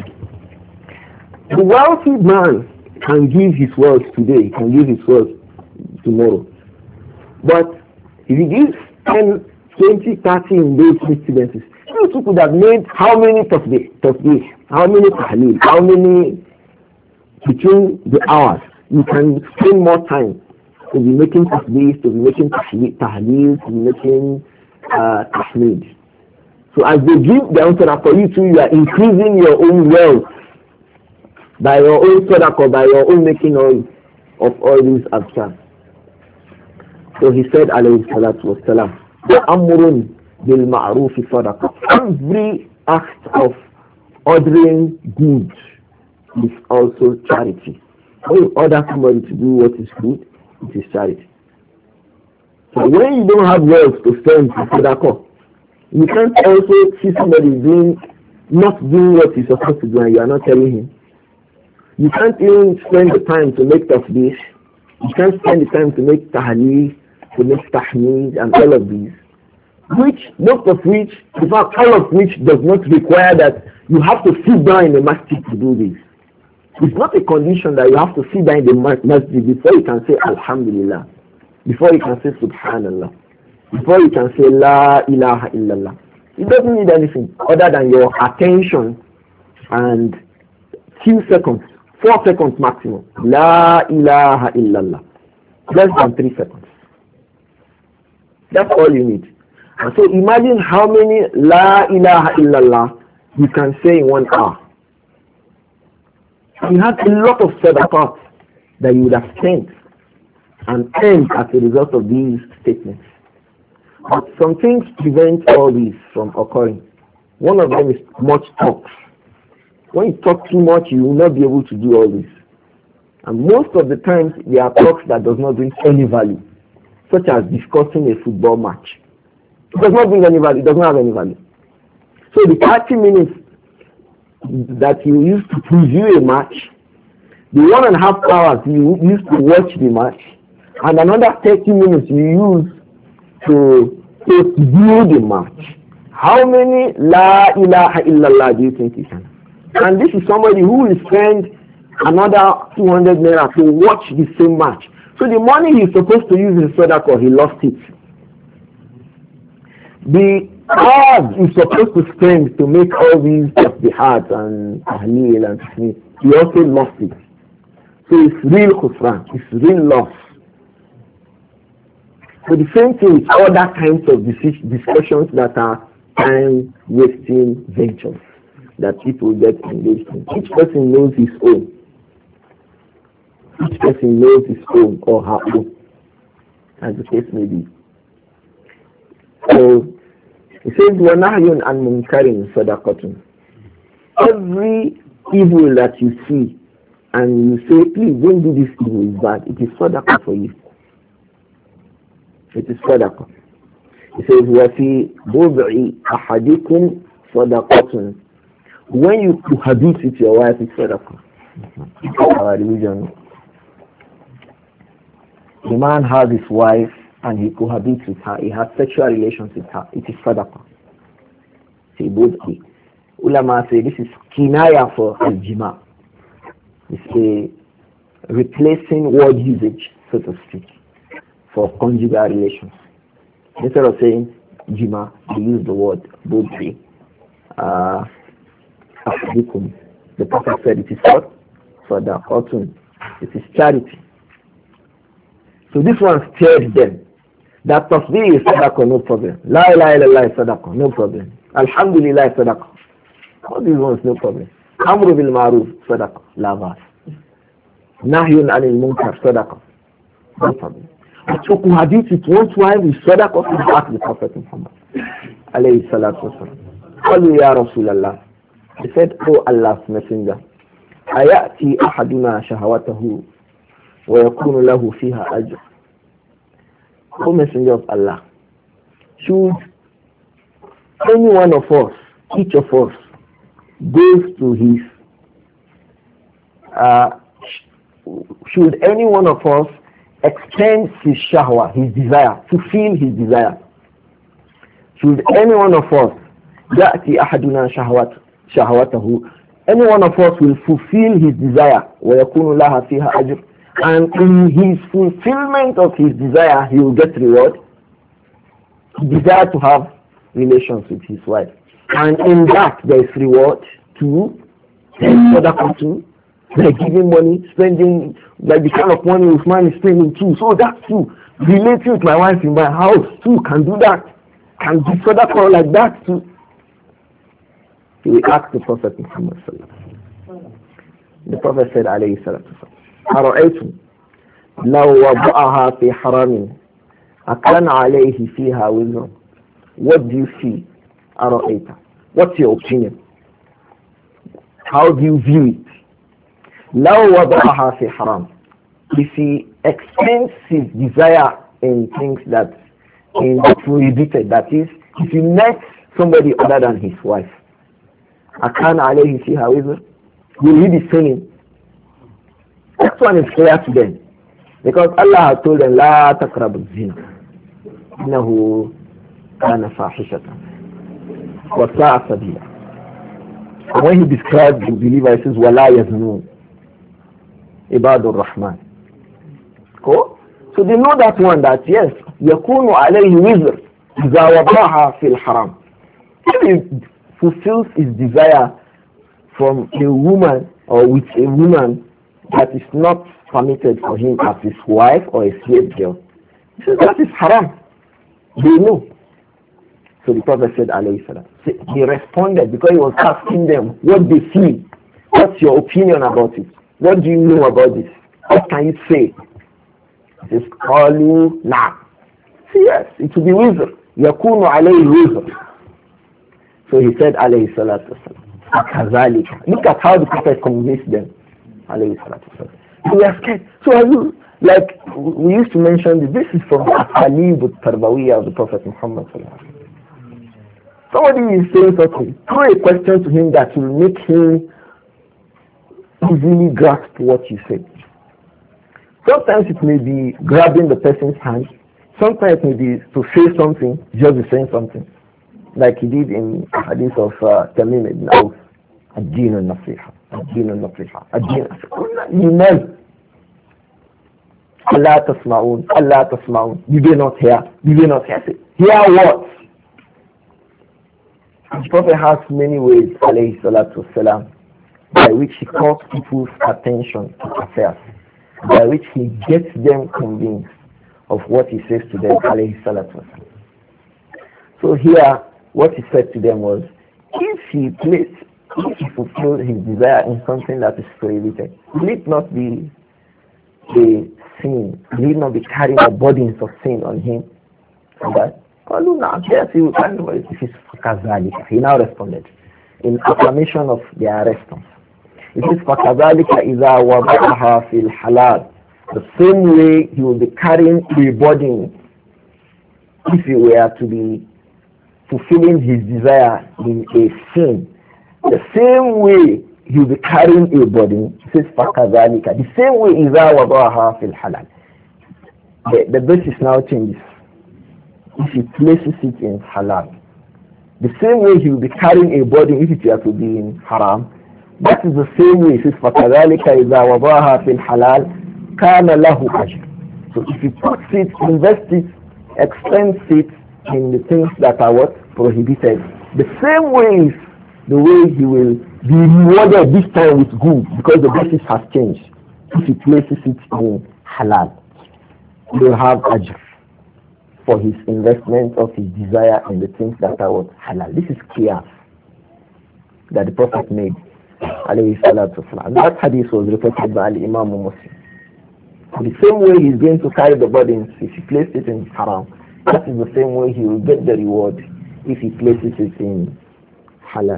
the wealthy man can give his wealth today, can give his wealth tomorrow. But if he gives ten, twenty, thirty in those incidences, you could have made how many tasbih, tasbih, how many tahleel, how many between the hours. You can spend more time to be making tasbih, to be making tahleel, to be making uh, tahmid. So as they give the own sadaqah for you too, you are increasing your own wealth by your own sadaqah, by your own making all of all these adhkar. So he said, alayhi salatu wasalam, وَأَمْرٌ بِالْمَعْرُوفِ صَدَقَةٌ. Every act of ordering good is also charity. When you order somebody to do what is good, it is charity. So when you don't have wealth to spend for sadaqah, you can't also see somebody doing, not doing what he's supposed to do and you are not telling him. You can't even spend the time to make tasbih. You can't spend the time to make tahleel, to make tahmeed and all of these. Which, most of which, in fact all of which does not require that you have to sit down in the masjid to do this. It's not a condition that you have to sit down in the masjid before you can say Alhamdulillah, before you can say Subhanallah, before you can say La ilaha illallah. It doesn't need anything other than your attention and few seconds, four seconds maximum. La ilaha illallah. Less than three seconds. That's all you need. And so imagine how many La ilaha illallah you can say in one hour. You have a lot of sadaqat that you would have spent and earned as a result of these statements. But some things prevent all these from occurring. One of them is much talk. When you talk too much, you will not be able to do all this. And most of the times, there are talks that does not bring any value, such as discussing a football match. It does not bring any value. It does not have any value. So the thirty minutes that you used to preview a match, the one and a half hours you used to watch the match, and another thirty minutes you use to, to view the match. How many La ilaha illallah do you think you can? And this is somebody who will spend another two hundred naira to watch the same match. So the money he's supposed to use in Sadaqah, he lost it. The hours he's supposed to spend to make all these tasbihat and tahleel and tasmeen, he also lost it. So it's real khusran, it's real loss. So the same thing with other kinds of discussions that are time-wasting ventures that people get engaged in. Each person knows his own. Each person knows his own or her own, as the case may be. So it says, وَنَهْيٌ عَنْ مُنْكَرٍ صَدَقَةٌ. Every evil that you see and you say, please don't do this evil, is bad, it is sadaqah for you. It is sadaqah. It says, وَفِي بُضْعِ أَحَدِكُمْ صَدَقَةٌ. When you cohabit with your wife, it's sadaqah. It's our religion. The man has his wife and he cohabits with her, he has sexual relations with her, it is sadaqah. See, both the ulama say this is kinaya for al-jima. It's a replacing word usage, so to speak, for conjugal relations. Instead of saying jima, they use the word bodhi. Uh, the Prophet said it is what? Sadaqatun. It is charity. So this one scared them. That tasbih is sadaqah, no problem. La ilaha illallah is sadaqah, no problem. Alhamdulillah is sadaqah. All these ones, no problem. Amru bil ma'ruf, sadaqah, la ba'as. Nahyun anil munkar, sadaqah, no problem. But to cohabit with one's wife is sadaqah to ask the Prophet Muhammad alayhi salatu wasalam. Qalu ya Rasulallah. He said, O Allah's Messenger, ayati ahaduna shahawatahu wa yakunu lahu fiha ajr. O Messenger of Allah, should any one of us, each of us, goes to his, uh, should any one of us extend his shahwa, his desire, fulfill his desire, should any one of us, ya'ti ahaduna shahwat, shahwatahu, any one of us will fulfill his desire, wa yakunu laha fiha ajr, and in his fulfillment of his desire, he will get reward. He desires to have relations with his wife. And in that, there is reward too. There is sadaqah too. Like giving money, spending, like the kind of money Usman is spending too. So that too. Relating with my wife in my house too can do that. Can do sadaqah like that too. He will ask the Prophet Muhammad sallallahu alaihi wasallam. The Prophet said alayhi salatu wasallam, أرأيتم لو وضعها في حرام أكان عليه فيها وزر. What do you see? أرأيت. What's your opinion? How do you view it? لو وضعها في حرام. If he extends his desire in things that in prohibited, that is, if he met somebody other than his wife, أكان عليه فيها وزر. Will he be sinning? That one is clear to them. Because Allah has told them, لا تقربوا الزنا إنه كان فاحشة وساء سبيلا. And when he describes the believer, he says, ولا يزنون عباد الرحمن. Cool? So they know that one, that yes, يكون عليه وزر إذا وضعها في الحرام. If he fulfills his desire from a woman or with a woman that is not permitted for him as his wife or a slave girl, he says that is haram. They know. So the Prophet said, alayhi salam, he responded because he was asking them what they feel. What's your opinion about it? What do you know about this? What can you say? He says, qalu na. See, yes, it will be wizr. Yakunu alayhi wizr. So he said, alayhi salatu wasalam, look at how the Prophet convinced them. Alayhi salatu wasalam. We are scared. So are you, like we used to mention, this is from the Talib al-Tarbawiyya of the Prophet Muhammad sallallahu alaihi wasallam. Somebody is saying something, throw a question to him that will make him easily grasp what you say. Sometimes it may be grabbing the person's hand. Sometimes it may be to say something, just be saying something. Like he did in the hadith of uh, Tamim ibn Auf. Ad-Din al-Nasiha, Ad-Din al-Nasiha, Ad-Din al-Nasiha. Allah tasma'un, Allah tasma'un. You do not hear, you do not hear. Hear what? The Prophet has many ways, alayhi salatu wasalam, by which he calls people's attention to affairs, by which he gets them convinced of what he says to them, alayhi salatu wasalam. So here, what he said to them was, if he placed, if he fulfilled his desire in something that is prohibited, will it not be a sin? Will it not be carrying the burdens of sin on him? And that, yes, he will carry the burdens. He now responded in affirmation of their response. It is فَكَذَلِكَ إِذَا وَضَعَهَا فِي الْحَلَالِ. The same way he will be carrying a burden if he were to be fulfilling his desire in a sin. The same way he will be carrying a burden, it says فَكَذَلِكَ. The same way إِذَا وَضَعَهَا فِي الْحَلَالِ. The, the basis now changes. If he places it in halal, the same way he will be carrying a burden if it were to be in haram, that is the same way. It says فَكَذَلِكَ إِذَا وَضَعَهَا فِي الْحَلَالِ كَانَ لَهُ أَجْرٌ. So if he puts it, invests it, extends it in the things that are what? Prohibited. The same way is the way he will be rewarded this time with good, because the basis has changed. If he places it in halal, he will have ajr for his investment of his desire in the things that are what? Halal. This is clear that the Prophet made, alayhi salatu wasalam. That hadith was reported by Imam Muslim. The same way he's going to carry the burdens if he places it in haram, that is the same way he will get the reward if he places it in halal.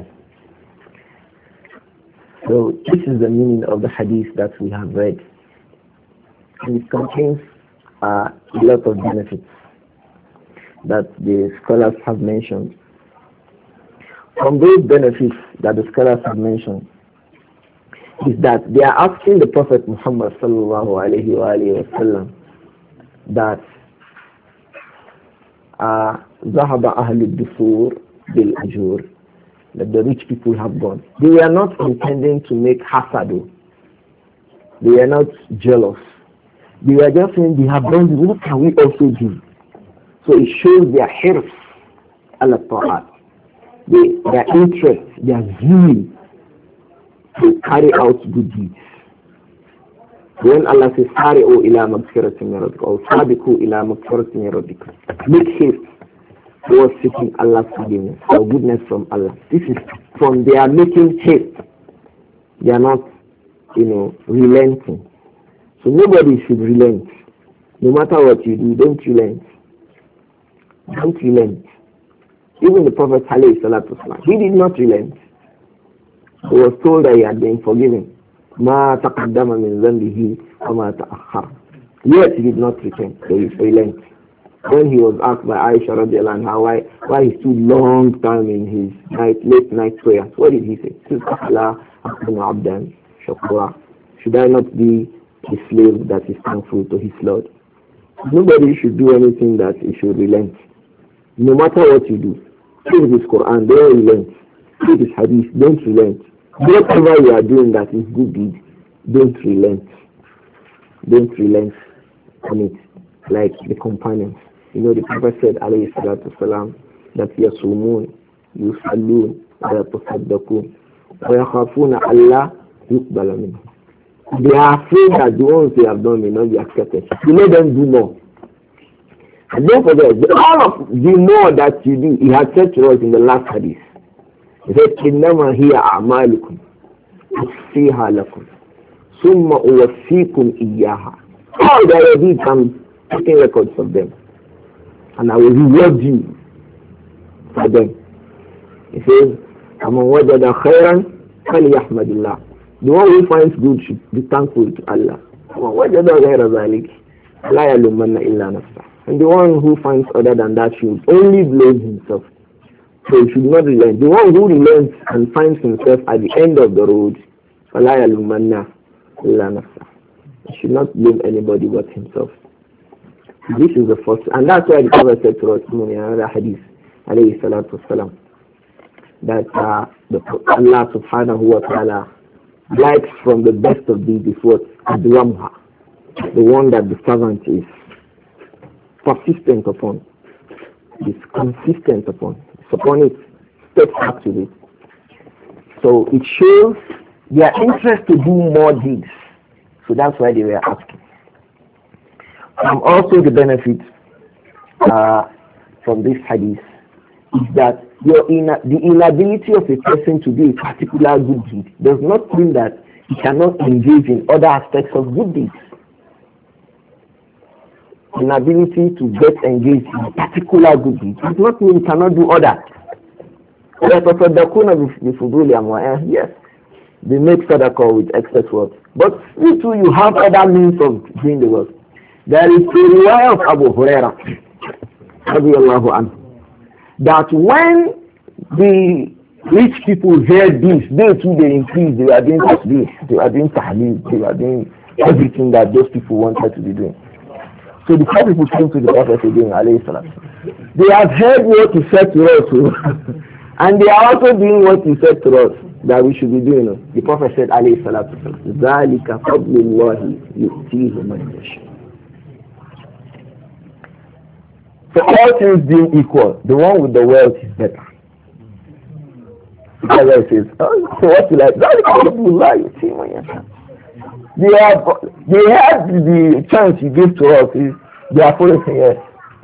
So this is the meaning of the hadith that we have read. And it contains uh, a lot of benefits that the scholars have mentioned. From those benefits that the scholars have mentioned is that they are asking the Prophet Muhammad sallallahu alayhi wa alayhi wa sallam that ذهب أهل الدثور بالأجور, that the rich people have gone. They were not intending to make hasadu. They were not jealous. They were just saying they have done this, what can we also do? So it shows their hirs ala ta'at, their interest, their zeal to carry out good deeds. When Allah says, "Sari'u ila magfiratin min rabbikum," or "Sabiqu ila magfiratin min rabbikum," make haste towards seeking Allah's forgiveness or goodness from Allah. This is from their making haste. They are not, you know, relenting. So nobody should relent. No matter what you do, don't relent. Don't relent. Even the Prophet alayhi salatu wasalam, he did not relent. He was told that he had been forgiven. ما تقدم من ذنبه وما تأخر. Yet he did not repent. So he relent. When he was asked by Aisha radiallahu anha why why he stood long time in his night late night prayers, what did he say? He said, should I not be a slave that is thankful to his Lord? Nobody should do anything that he should relent. No matter what you do, read this Quran, don't relent. Read this Hadith, don't relent. Whatever you are doing that is good deed, don't relent. Don't relent on it, like the companions. You know, the Prophet said, alayhi salatu wasalam, that yasumun, yusallun, wa yatasaddaqun, wa yakhafuna Allah yuqbala minhum. They are afraid that the ones they have done may not be accepted. You let them do more. And don't forget, all of the more that you do, he had said to us in the last hadith. He said, إِنَّمَا هِيَ أَعْمَالِكُمْ أُخْفِيهَا لَكُمْ ثُمَّ أُوَفِّيكُمْ إِيَّاهَا. All the deeds, I'm taking records of them. And I will reward you for them. He says, فَمَنْ وَجَدَ خَيْرًا فَلْيَحْمَدِ اللَّهِ. The one who finds good should be thankful to Allah. فَمَنْ وَجَدَ غَيْرَ ذَلِكَ لَا يَلُمَّنَّ إِلَّا نَفْسَهُ. And the one who finds other than that should only blame himself. So he should not relent. The one who relents and finds himself at the end of the road, فَلَا يَلُمَّنَّ إِلَّا نَفْسَهُ. He should not blame anybody but himself. This is the first, and that's why the Prophet said to us in another hadith, alayhi salatu wasalam, that uh, the, Allah subhanahu wa ta'ala likes from the best of these is what? Adwamha, the one that the servant is persistent upon, is consistent upon, is upon it, steadfast with it. So it shows their interest to do more deeds. So that's why they were asking. And also the benefit uh, from this hadith is that your ina- the inability of a person to do a particular good deed does not mean that he cannot engage in other aspects of good deeds. Inability to get engaged in a particular good deed does not mean he cannot do other. Yes, they make sadaqah with excess work. But you too, you have other means of doing the work. There is a riwayah of Abu Hurairah, radiallahu anhu, that when the rich people heard this, they too they increased. They were doing tasbih, they were doing tahleel, they were doing everything that those people wanted to be doing. So the poor people came to the Prophet again, alayhi salam. They have heard what he said to us, and they are also doing what he said to us that we should be doing. The Prophet said, alayhi salatu wasalam, ذَلِكَ فَضْلُ اللَّهِ يُؤْتِيهِ مَنْ يَشَاءُ. So all things being equal, the one with the wealth is better. Because it says, oh, so what you like? ذَلِكَ فَضْلُ اللَّهِ يُؤْتِيهِ مَنْ يَشَاءُ. They have, they had the chance you give to us. Is they are following yes.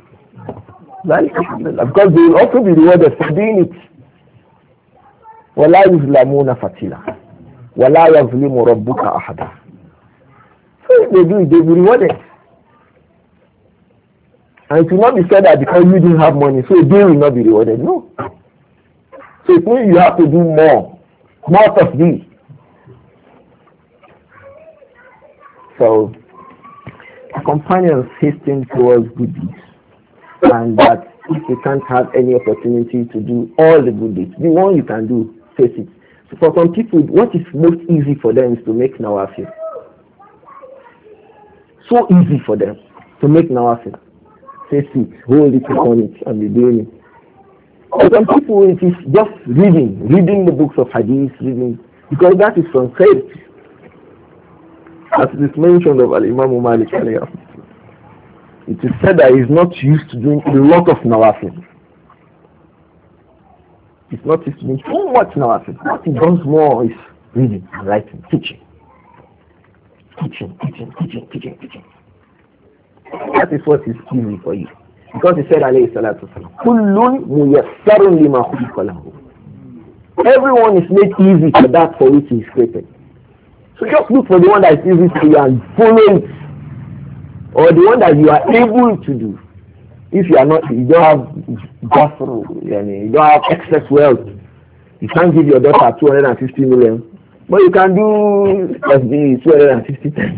Because they will also be rewarded for doing it. وَلَا يُظْلَمُونَ فَتِيلًا وَلَا يَظْلِمُ رَبُّكَ أَحَدًا. So if they do it, they will be rewarded. And it will not be said that because you didn't have money, so they will not be rewarded. No. So it means you have to do more. More of these. So the companions hastened towards good deeds. And that if you can't have any opportunity to do all the good deeds, the one you can do, face it. So for some people, what is most easy for them is to make nawafil. So easy for them to make nawafil. Face it, hold it on it, and be doing it. For some people, it is just reading, reading the books of hadith, reading, because that is from faith. As it is mentioned of Al-Imam Malik alayhi. It is said that he is not used to doing a lot of nawafil. It's not used to doing too much nawafil. What he does more is reading and writing, teaching. Teaching, teaching, teaching, teaching, teaching. That is what is easy for you. Because he said, alayhi salatu wasalam, Kullun muyassarun lima khuliqa lahu. Everyone is made easy for that for which he is created. So just look for the one that is easy for you and follow it. Or the one that you are able to do. If you are not, you don't have buffer, you don't have excess wealth. You can't give your daughter two hundred fifty million, but you can do S B two hundred fifty times.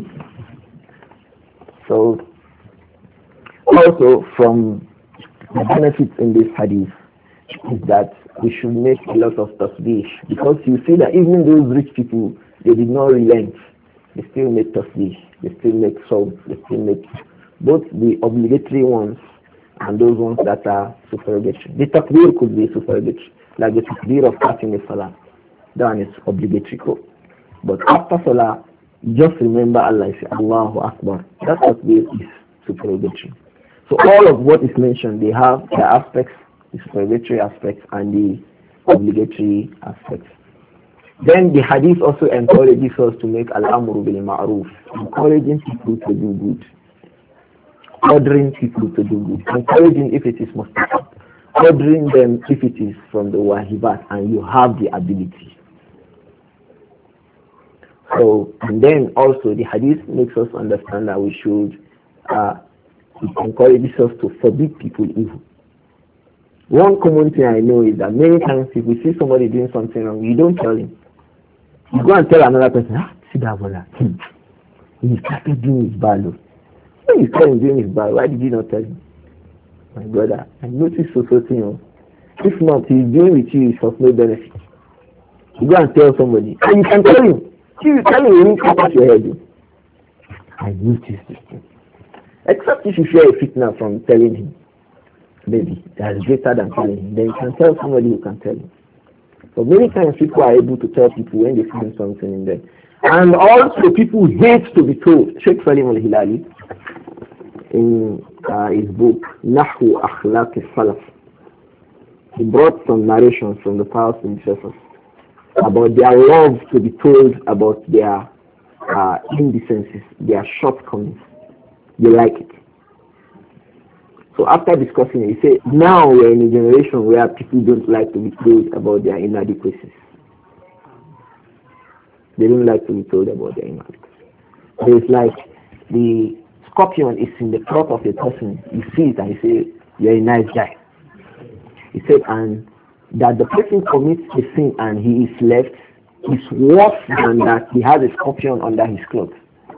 So, also from the benefits in this hadith is that we should make a lot of tasbih, because you see that even those rich people, they did not relent. They still make tasbih, they still make sawm, they still make both the obligatory ones and those ones that are supererogatory. The takbir could be supererogatory, like the takbir of starting the salah. That one is obligatory code. But after salah, just remember Allah, say Allahu Akbar. That takbir is supererogatory. So all of what is mentioned, they have the aspects, the supererogatory aspects and the obligatory aspects. Then the hadith also encourages us to make al-amru bil ma'ruf, encouraging people to do good, ordering people to do good, encouraging if it is mustahab, ordering them if it is from the wahibat and you have the ability. So, and then also the hadith makes us understand that we should, uh, it encourages us to forbid people evil. One common thing I know is that many times if we see somebody doing something wrong, you don't tell him. You go and tell another person, ah, see that brother, hmm. he started doing his bad. When you tell him doing his bad, why did you not tell him? My brother, I noticed so so thing. If not, he's doing with you is of no benefit. You go and tell somebody, and you can tell him. If you tell him, you need to touch your head. I noticed this thing. Except if you fear a fitna from telling him. Maybe that's greater than telling him. Then you can tell somebody who can tell him. But many times people are able to tell people when they find something in them. And also people hate to be told. Sheikh Salim al-Hilali, in uh, his book, Nahu Akhlaq al-Salaf, he brought some narrations from the past predecessors about their love to be told about their uh, indecencies, their shortcomings. They like it. So after discussing it, he said, now we're in a generation where people don't like to be told about their inadequacies. They don't like to be told about their inadequacies. It's like the scorpion is in the throat of a person. You see it and you say, you're a nice guy. He said, and that the person commits a sin and he is left is worse than that he has a scorpion under his clothes.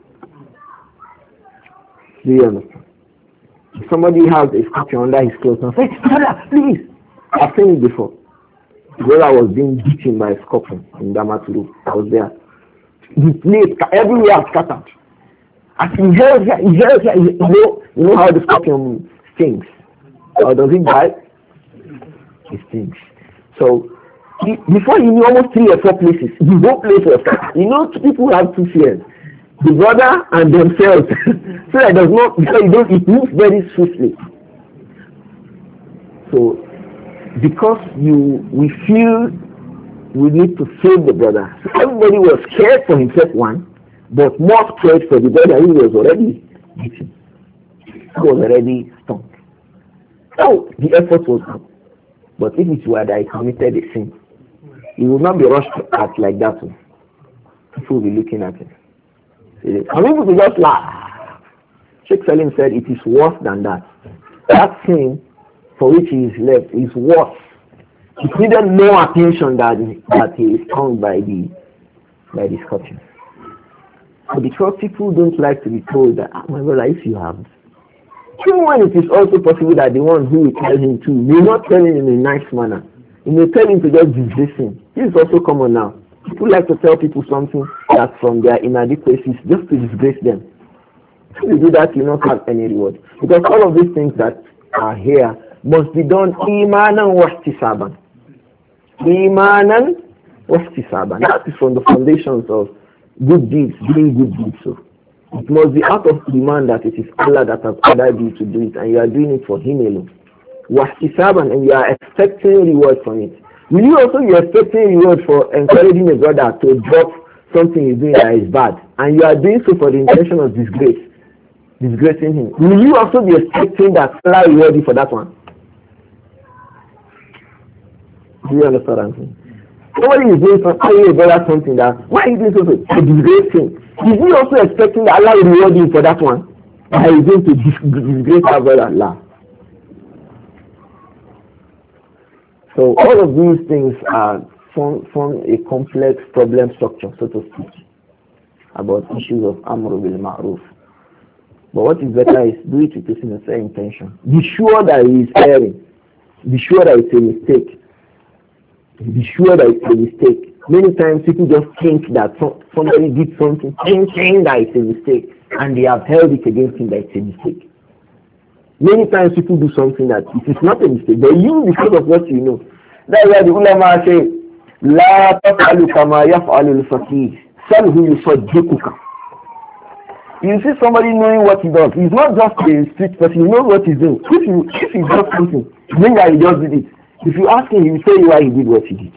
Do you understand? If somebody has a scorpion under his clothes and says, brother, please. I've seen it before. The brother was being beaten by a scorpion in Damaturu. I was there. The place everywhere scattered. As he heard here, he heard here, you know, you know how the scorpion stings? Or does it bite? It stings. So, he, before he knew almost three or four places, the whole place was scattered. You know, people have two fears. The brother and themselves. So that does not, because it, don't, it moves very swiftly. So, because you, we feel we need to save the brother. So everybody was scared for himself, one, but more scared for the brother who was already beaten. He was already stung. So the effort was done. But if it were that he committed a sin, he would not be rushed at like that. People will be looking at him. And people will just laugh. Sheikh Salim said it is worse than that. That sin for which he is left is worse. It needed more attention than that he is stung by the by the scorpion. So because people don't like to be told that, ah, my brother, if you have, even when it is also possible that the one who will tell him to may not tell him in a nice manner. He may tell him to just disgrace him. This is also common now. People like to tell people something that from their inadequacies just to disgrace them. If you do that, you don't have any reward. Because all of these things that are here must be done imanan wa ihtisaban. Imanan wa ihtisaban. That is from the foundations of good deeds, doing good deeds. So it must be out of iman that it is Allah that has ordered you to do it, and you are doing it for Him alone. Wa ihtisaban, and you are expecting reward from it. Will you also be expecting reward for encouraging a brother to drop something he's doing that is bad, and you are doing so for the intention of disgrace, disgracing him? Will you also be expecting that Allah will reward you for that one? Do you understand what I'm saying? Somebody is doing something, a brother something that, why are you doing so to disgrace him? Is he also expecting that Allah will reward you for that one? Why are you going to disgrace our brother? Allah. So all of these things are form, form a complex problem structure, so to speak, about issues of Amr bil Ma'ruf. But what is better is do it with a sincere intention. Be sure that he is erring. Be sure that it's a mistake. Be sure that it's a mistake. Many times people just think that somebody did something, thinking that it's a mistake, and they have held it against him that it's a mistake. Many times people do something that it is not a mistake, but you, because of what you know. That's why the ulama say, La taf'alu kama yaf'alu al-faqih, salhu yusaddiquka. You see somebody knowing what he does. He's not just a street person, he knows what he's doing. If you if he does something, then that he just did it. If you ask him, he will tell you why he did what he did.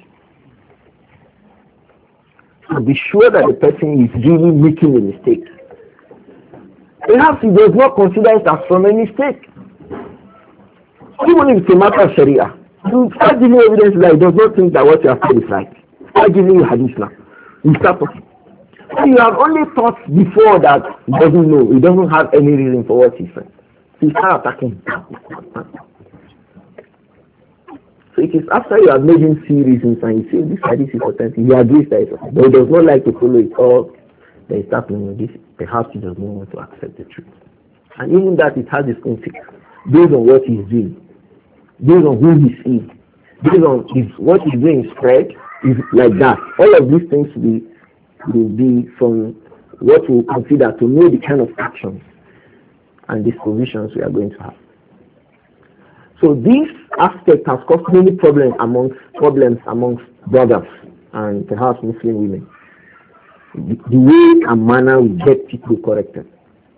So be sure that the person is really making a mistake. Perhaps he does not consider it as from a mistake. Even if it's a matter of Sharia, you start giving evidence that he does not think that what you have said is right. Start giving you hadith now. You start talking. So you have only thought before that he doesn't know, he doesn't have any reason for what he said. So you start attacking. So it is after you have made him see reasons and you say this hadith is authentic, he agrees that it's authentic, but he does not like to follow it all, then he starts knowing this, perhaps he does not want to accept the truth. And even that it has its own fix, based on what he's doing, based on who he sees, based on his, what he's doing spread, is like that. All of these things will be, will be from what we consider to know the kind of actions and dispositions we are going to have. So this aspect has caused many problems amongst problems amongst brothers and perhaps Muslim women. The, the way and manner we get people corrected.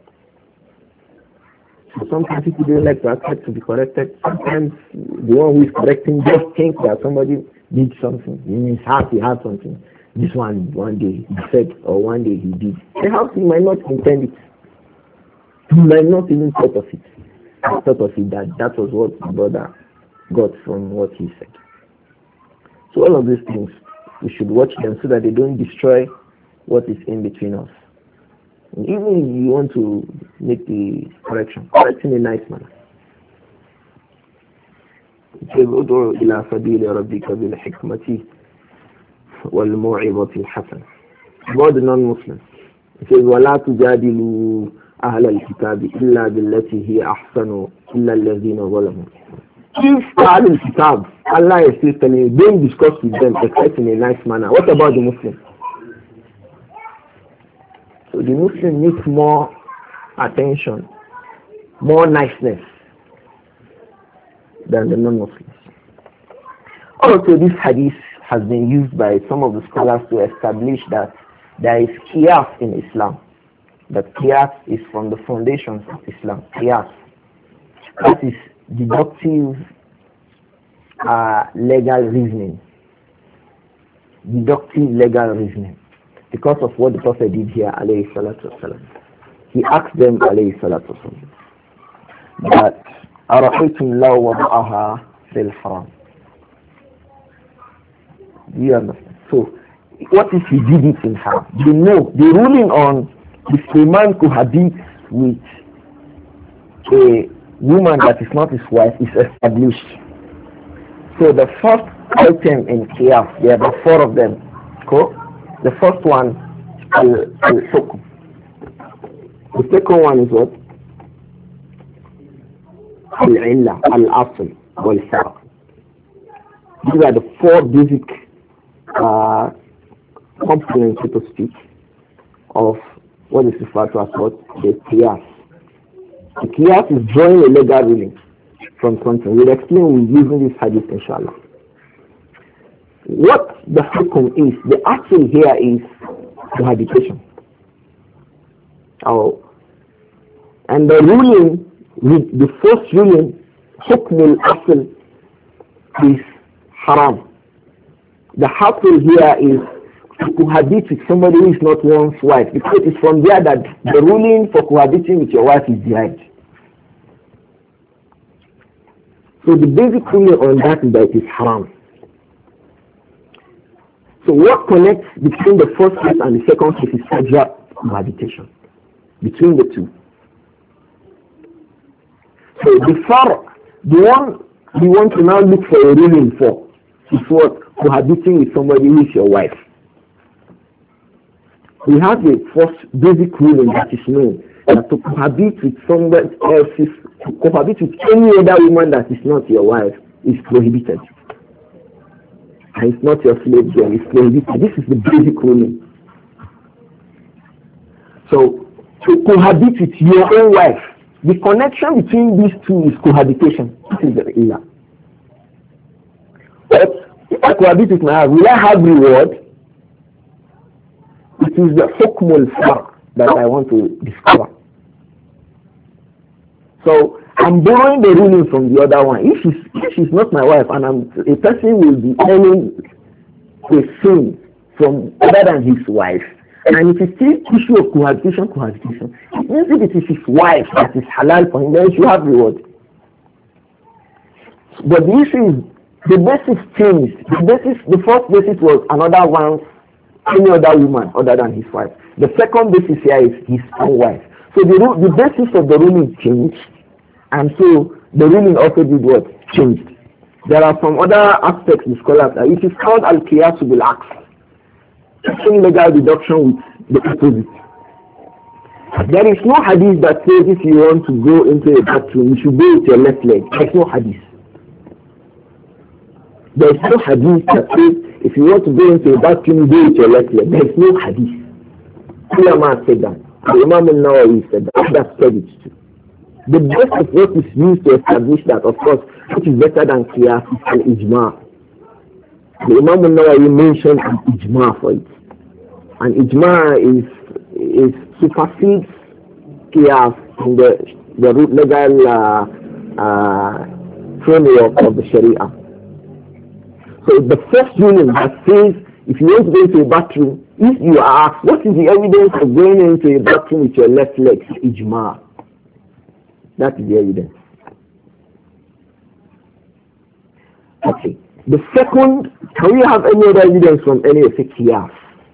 So sometimes people don't like to accept to be corrected. Sometimes the one who is correcting just thinks that somebody did something. In his heart he had something. This one, one day he said, or one day he did. Perhaps he might not intend it. He might not even thought of it. I thought of it that that was what the brother got from what he said. So all of these things, we should watch them so that they don't destroy what is in between us. And even if you want to make the correction, correct in a nice manner. It says, "Ud'u ila sabili rabbika bil hikmati wal maw'izati al-hasana." About the non-Muslims, it says, "Wala tujadilu ahla al-kitabi illa billati hiya ahsanu illa alladhina zalamu." If Ahl al-Kitab, Allah is still telling you, don't discuss with them except in a nice manner. What about the Muslim? So the Muslim needs more attention, more niceness than the non-Muslims. Also, this hadith has been used by some of the scholars to establish that there is qiyas in Islam. That qiyas is from the foundations of Islam. Qiyas. That is deductive uh, legal reasoning. Deductive legal reasoning. Because of what the Prophet did here, alayhi salatu wasalam. He asked them, alayhi salatu wasalam, that أَرَحِيتُمْ لَوْ وَضَعَهَا فِي الْحَرَامِ. Do you understand? So, what if he did it in haram? You know, the ruling on if a man cohabits with a woman that is not his wife is established. So the first item in qiyas, there are four of them. Cool? The first one, al-hukm. The second one is what? Al-illa, al-asl, wal-farq. These are the four basic uh, components, so to speak, of what is referred to as what? The qiyas. The qiyas is drawing a legal ruling from something. We'll explain with using this hadith, inshallah. What the hukum is, the action here is cohabitation. Oh. And the ruling, the first ruling, hukm al-asl, is haram. The hasil here is to cohabit with somebody who is not one's wife, because it is from there that the ruling for cohabiting with your wife is derived. So the basic ruling on that is that it is haram. So what connects between the first case and the second case is sexual cohabitation between the two. So the far, the one you want to now look for a ruling for is what? Cohabiting with somebody who is your wife. We have the first basic ruling that is known, that to cohabit with somebody else, is, to cohabit with any other woman that is not your wife is prohibited. And it's not your slave girl, it's prohibited. This is the basic ruling. So, to cohabit with your own wife, the connection between these two is cohabitation. This is the illa. But if I cohabit with my wife, will I have reward? It is the hukmul farq that I want to discover. So I'm borrowing the ruling from the other one. If she's, if she's not my wife and I'm, a person will be earning a sin from other than his wife, and it is still issue of cohabitation, cohabitation. It means if it is his wife that is halal for him, then he should have reward. But the issue is the basis changed. The basis, the first basis was another one's, any other woman other than his wife. The second basis here is his own wife. So the the basis of the ruling changed, and so the ruling also did what? Changed. There are some other aspects in scholars. Uh, it is called al-qiyas bil-aqs. Taking legal deduction with the opposite. There is no hadith that says if you want to go into a bathroom, you should go with your left leg. There is no hadith. There is no hadith that says if you want to go into a bathroom, go with your left leg. There is no hadith. Ulama said that. The Imam al-Nawawi said that. Others said it too. The best of what is used to establish that, of course, which is better than qiyas is al-ijma'. The Imam al-Nawawi mentioned an ijma for it. And ijma is, is supersedes qiyas in the, the legal uh, uh, framework of the Sharia. So the first ruling that says if you want to go into a bathroom, if you are asked, what is the evidence of going into a bathroom with your left leg? Ijma. That is the evidence. Okay. The second, can we have any other evidence from any of the qiyas?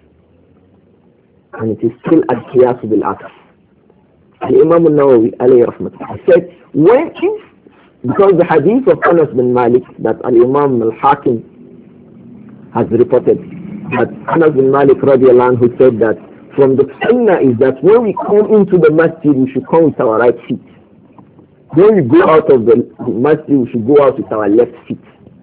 And it is still al-qiyas bil-aqs. Al-Imam al-Nawawi alayhi rahmatullah said, when if, because the hadith of Anas bin Malik that Al-Imam al-Hakim has reported, that Anas bin Malik radiallahu anhu said that from the sunnah is that when we come into the masjid, we should come with our right feet. When we go out of the masjid, we should go out with our left feet.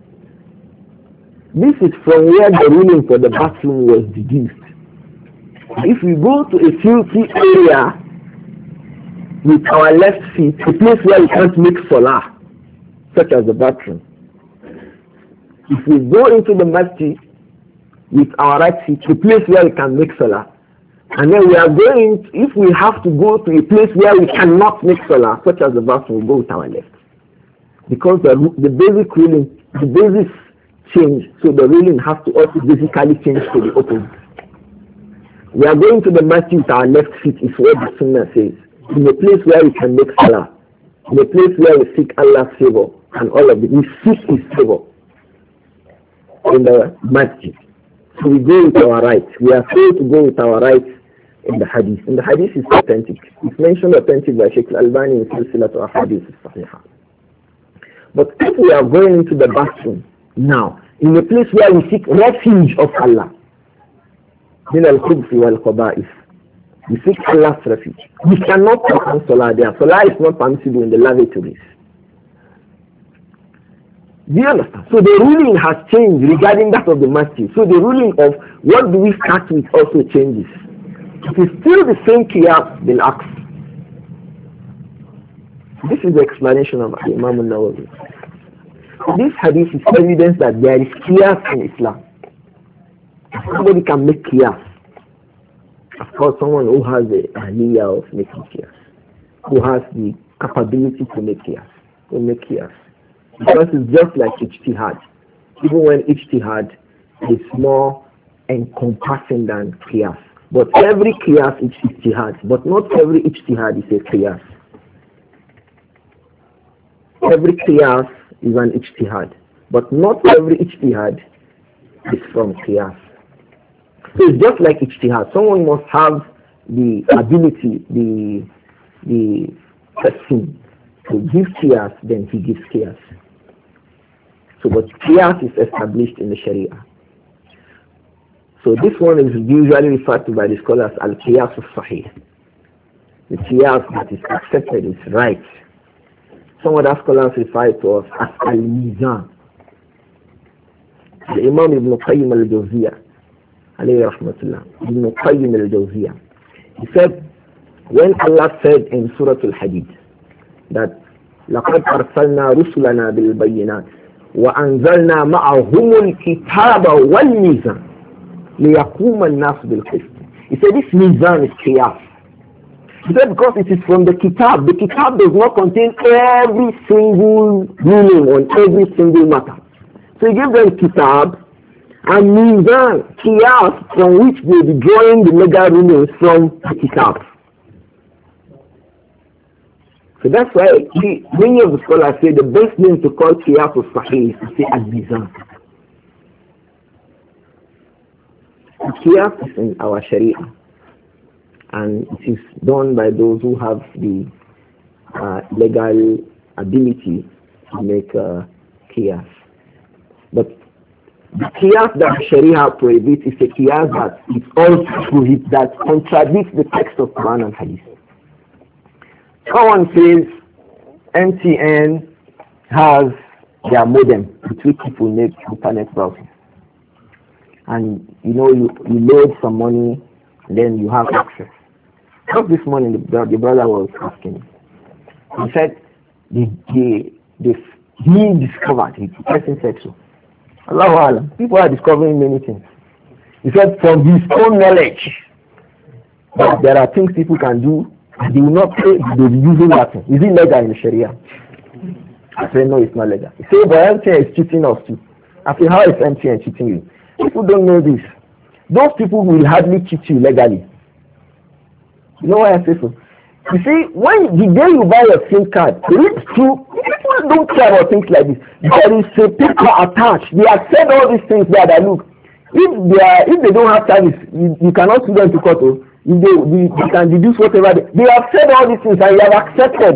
This is from where the ruling for the bathroom was deduced. If we go to a filthy area with our left feet, a place where we can't make salah, such as the bathroom. If we go into the masjid with our right feet, a place where we can make salah, and then we are going, if we have to go to a place where we cannot make salah, such as the bathroom, we go with our left. Because the, the basic ruling, the basis change, so the ruling has to also basically change to the opposite. We are going to the masjid with our left feet is what the sunnah says. In a place where we can make salah, in a place where we seek Allah's favor, and all of it, we seek His favor in the masjid. So we go with our right. We are free to go with our right in the hadith. And the hadith is authentic. It's mentioned authentic by Sheikh Al-Albani in Silsilat al-Hadith al-Sahihah. But if we are going into the bathroom now, in a place where we seek refuge of Allah, min al-khubthi wal-khaba'ith, we seek Allah's refuge. We cannot perform salah there. Salah is not permissible in the lavatories. Do you understand? So the ruling has changed regarding that of the masjid. So the ruling of what do we start with also changes. It is still the same qiyas bil aqs. This is the explanation of Imam al-Nawawi. This hadith is evidence that there is qiyas in Islam. Somebody can make qiyas. Of course, someone who has the idea of making qiyas, who has the capability to make qiyas, will make qiyas. Because it's just like ijtihad. Even when ijtihad is more encompassing than qiyas. But every qiyas is ijtihad. But not every ijtihad is a qiyas. Every qiyas is an ijtihad. But not every ijtihad is from qiyas. So it's just like ijtihad. Someone must have the ability, the the person to give qiyas, then he gives qiyas. So but qiyas is established in the Sharia. So this one is usually referred to by the scholars as al-qiyas al-sahih. The qiyas that is accepted is right. Some other scholars refer to us as al-mizan. The Imam Ibn Qayyim al-Jawziyah, alayhi rahmatullah, Ibn Qayyim al-Jawziyah, he said, when Allah said in Surah Al-Hadid that لَقَدْ أَرْسَلْنَا رُسُلَنَا بِالْبَيِّنَاتِ وَأَنزَلْنَا مَعَهُمُ الْكِتَابَ وَالْمِيزَانَ لِيَقُومَ النَّاسُ بِالْقِسْطِ. He said this mizan is qiyas. He said because it is from the kitab. The kitab does not contain every single ruling on every single matter. So he gave them kitab and mizan, qiyas, from which they will be drawing the legal rulings from the kitab. So that's why he, many of the scholars say the best name to call qiyas al-sahih is to say al-mizan. Qiyas is in our Sharia, and it is done by those who have the uh, legal ability to make uh, qiyas. But the qiyas that Sharia prohibits is a qiyas that is also prohibits, that contradicts the text of Quran and Hadith. Someone says M T N has their modem with which people make internet browsing. And you know, you, you load some money, then you have access. Just this morning, the, the brother was asking. He said, the, the, the, he discovered, the person said so, Allahu Alam. People are discovering many things. He said from his own knowledge that there are things people can do, they will not pay, they will be using that thing. Is it legal in the Sharia? I said, no, it's not legal. He said, but M T N is cheating us too. I said, how is M T N cheating you? People don't know this. Those people will hardly cheat you legally. You know why I say so? You see, when the day you buy a SIM card, read through, people don't care about things like this. There is a paper attached. They have said all these things there that look, if they are, if they don't have service, you, you cannot sue them to court. Oh. If they, they, they can deduce whatever they, they have said all these things and you have accepted.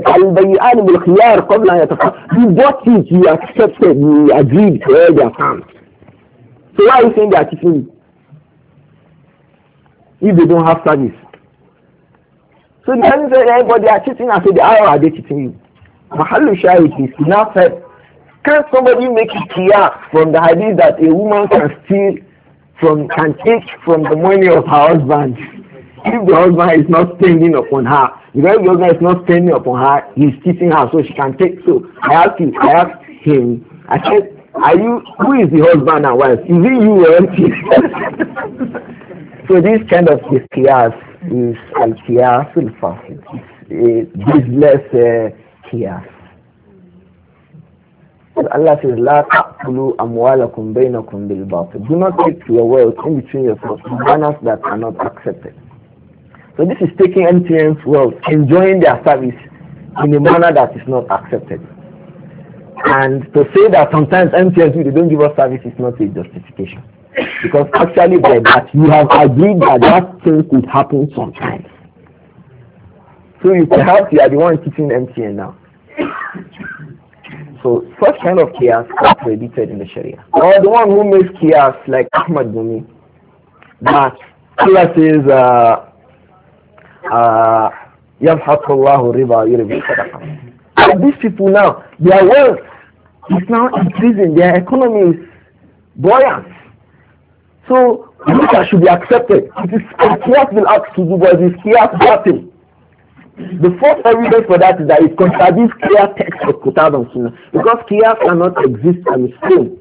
You bought it, you accepted, you agreed to all their terms. So why are you saying they are cheating you? If they don't have service. So the person said, hey, but they are cheating. I said, how are they cheating you? Mahallu Shahid is now said, can somebody make it clear from the hadith that a woman can steal from, can take from the money of her husband if the husband is not spending upon her? If the husband is not spending upon her, he's cheating her, so she can take. So I asked him, I asked him, I said, are you, who is the husband and wife? Is it you or empty? So this kind of qiyas is al-qiyas al-fasid. It's a business uh, qiyas. So Allah says, "La ta'kulu amwalakum bainakum bil batil." Do not take your wealth in between yourselves in manners that are not accepted. So this is taking M T N's wealth, enjoying their service in a manner that is not accepted. And to say that sometimes M T N they don't give us service is not a justification. Because actually by that you have agreed that that thing could happen sometimes. So you perhaps you are the one teaching M T N now. So such kind of chaos are prohibited in the Sharia. Or the one who makes chaos like Ahmad Gumi, that Allah says, uh, uh, يَمْحَقُ اللَّهُ رِبَا يُرِبِي صَدَقَةً. These people now, their wealth is now increasing, their economy is buoyant. So that should be accepted. It is Qiyas will ask to do, but it is Qiyas battle. The first evidence for that is that it contradicts clear text of Kitab and Sunnah, because Qiyas cannot exist on its own.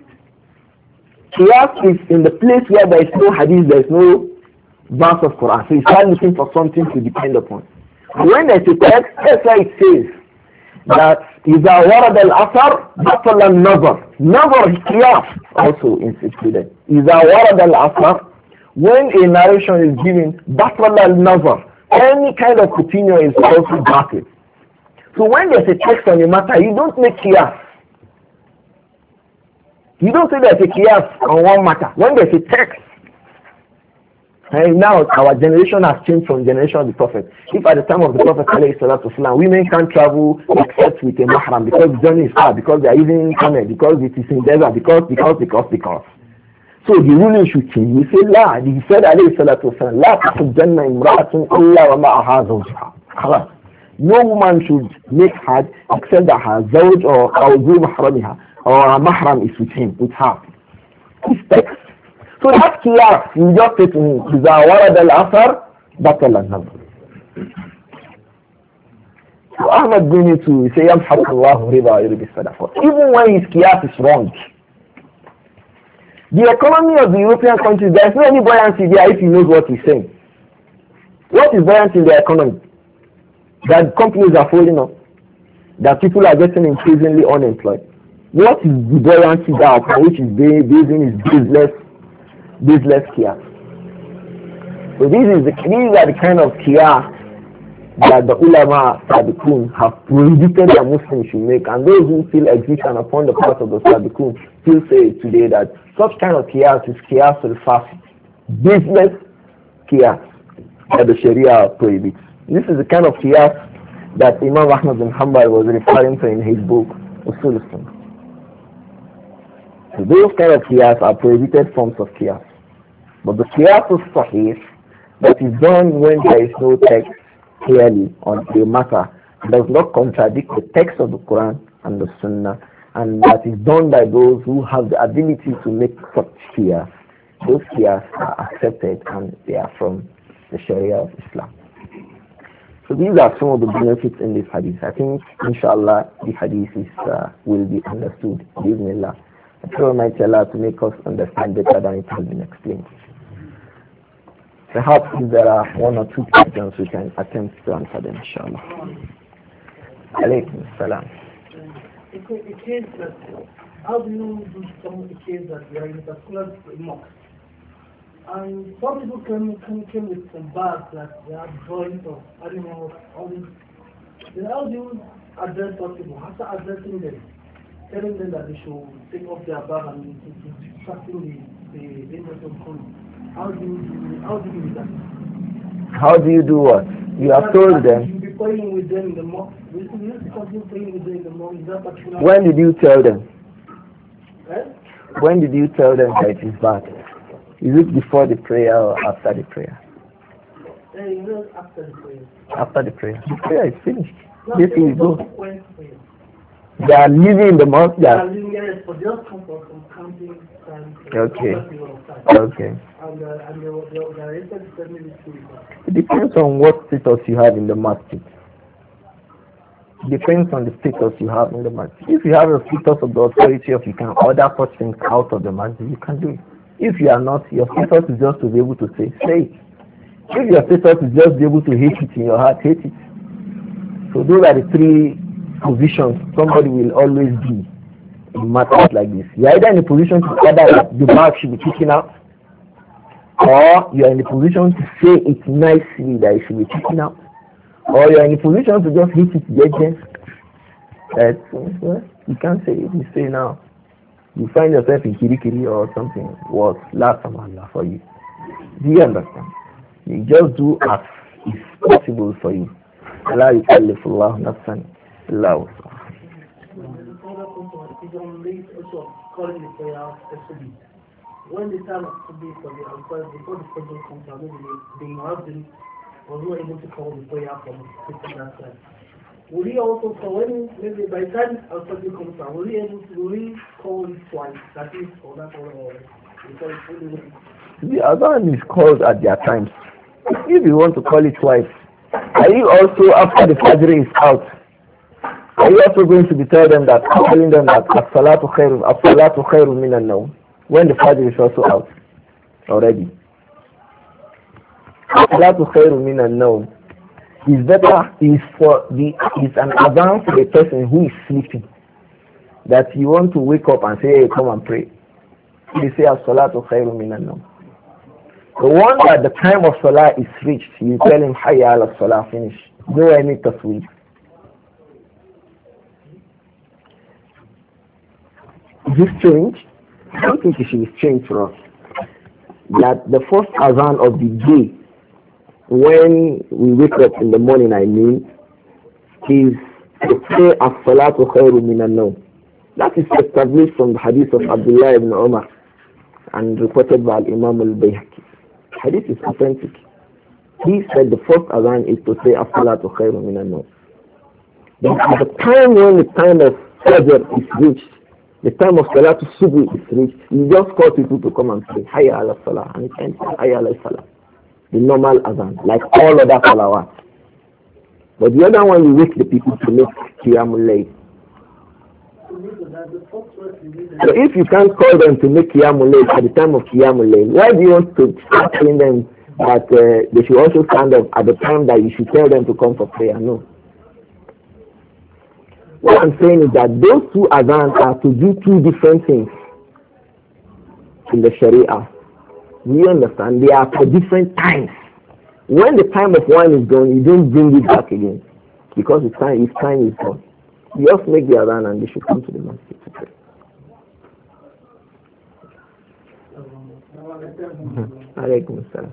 Qiyas is in the place where there is no hadith, there is no verse of Quran. So you start looking for something to depend upon. When there is a text, that's why it says that إذا ورد الأثر بطل النظر. Nazar Qiyas also is included. إذا ورد الأثر, when a narration is given, بطل النظر. Any kind of opinion is also battled. So when there's a text on a matter, you don't make qiyas. You don't say there's a qiyas on one matter. When there's a text, and now our generation has changed from generation of the Prophet. If at the time of the Prophet ﷺ, women can't travel except with a mahram because the journey is far, because they are using camel, because it is in desert, because, because, because, because. So the ruling should change. We say, La, he said, alayhi salatu wasalam, La tahujjanna imra'atun illa wa ma'aha zawjaha. No woman should make hajj except that her zawj or awzu mahramiha, or her mahram is with him, with her. This text. So that's clear. You just say to him, إِذَا وَرَدَ الْأَثَرْ بَطَلَ النَّظْرُ. So Ahmad Gumi too, he say, يَمْحَقُ اللَّهُ رِبَا يُرِبِ الصَّدَقَةِ. Even when his qiyas is wrong. The economy of the European countries, there is no any buoyancy there if he knows what he's saying. What is buoyancy in the economy? That companies are falling off. That people are getting increasingly unemployed. What is the buoyancy there upon which is basing his business, business qiyas? So this is the, these are the kind of qiyas that the ulama Sabiqun have prohibited that Muslims should make, and those who still exist and upon the part of the Sabiqun still say today that such kind of qiyas is qiyas al-fasid, business qiyas that the Sharia prohibits. This is the kind of qiyas that Imam Ahmad bin Hanbal was referring to in his book Usul al-Sunnah. So those kind of qiyas are prohibited forms of qiyas. But the qiyas al-sahih that is done when there is no text clearly on a matter does not contradict the text of the Quran and the Sunnah, and that is done by those who have the ability to make such qiyas. Those qiyas are accepted and they are from the Sharia of Islam. So these are some of the benefits in this hadith. I think inshallah the hadith is, uh, will be understood. Bismillah. I pray Almighty Allah to make us understand better than it has been explained. Perhaps if there are one or two questions, we can attempt to answer them, inshallah. Alaykum salam. It is that how do you do some of the cases that we are in a particular mosque? And some people came, came, came with some bags that they have drawings of animals, all this. Then how do you address those people? After addressing them, telling them that they should take off their bag and distracting the, the interest of calling. How do you do, how do you do that? How do you do what? You have told them. You should be praying with them in the mosque. We used to continue praying with them in the mosque. Is that particular? When did you tell them? Eh? When did you tell them that it is bad? Is it before the prayer or after the prayer? Uh, you know, after the prayer. After the prayer. The prayer is finished. No, This is go. prayer. They are living in the mosque. They are living there for just comfort from camping time. Okay. Time. Okay. And, uh, and they were they were directed to tell me this story. It depends on what status you have in the masjid. It depends on the status you have in the masjid. If you have a status of the authority of you can order such things out of the masjid, you can do it. If you are not, your status is just to be able to say, say it. If your status is just be able to hate it in your heart, hate it. So those are the three positions somebody will always be in matters like this. You are either in a position to order that the bag should be taken out, or you are in a position to say it nicely that it should be taken out, or you are in a position to just hit it judgment. That well, you can't say it. You say now. You find yourself in kirikiri or something worse. Last time Allah for you. Do you understand? You just do as is possible for you. Allah yukallifullahu nafsan illa wus'aha. Calling the prayer especially when the time to be for the outside before the schedule comes out, maybe the muazzin was not able to call the prayer from fifteen that time. Will he also call when maybe by the time our schedule comes out, will he able to will he call it twice? That is for that or because only the adhan is called at their times. If you want to call it twice, are you also after the fajr is out? Are you also going to be telling them that, telling them that as-salatu khairun, as-salatu khairun minan nawm, when the fajr is also out already? As-salatu khairun minan nawm is better, is for the, is an adhan for the person who is sleeping. That you want to wake up and say, hey, come and pray. You say as-salatu khairun minan nawm. The one that the time of salah is reached, you tell him, hayya ala salah, finish. No any tasweef. Is this strange? I don't think it should be strange for us. That the first azan of the day, when we wake up in the morning, I mean, is to say as-salatu khairu minan nawm. That is established from the hadith of Abdullah ibn Umar and reported by Imam al-Bayhaqi. Hadith is authentic. He said the first azan is to say as-salatu khairu minan nawm. Then at the time when the time of Fajr is reached, the time of Salatul Subh is reached, you just call people to come and say, Hayya ala Salah, and it ends Hayya ala Salah. The normal azan, like all other salawat. But the other one, you wake the people to make Qiyamul Layl. So if you can't call them to make Qiyamul Layl at the time of Qiyamul Layl, why do you want to start telling them that uh, they should also stand up at the time that you should tell them to come for prayer? No. What I'm saying is that those two adhans are to do two different things in the Sharia. We understand they are for different times. When the time of one is gone, you don't bring it back again because the time, its time is gone. You just make the adhan and they should come to the masjid to pray. Alaykum assalam.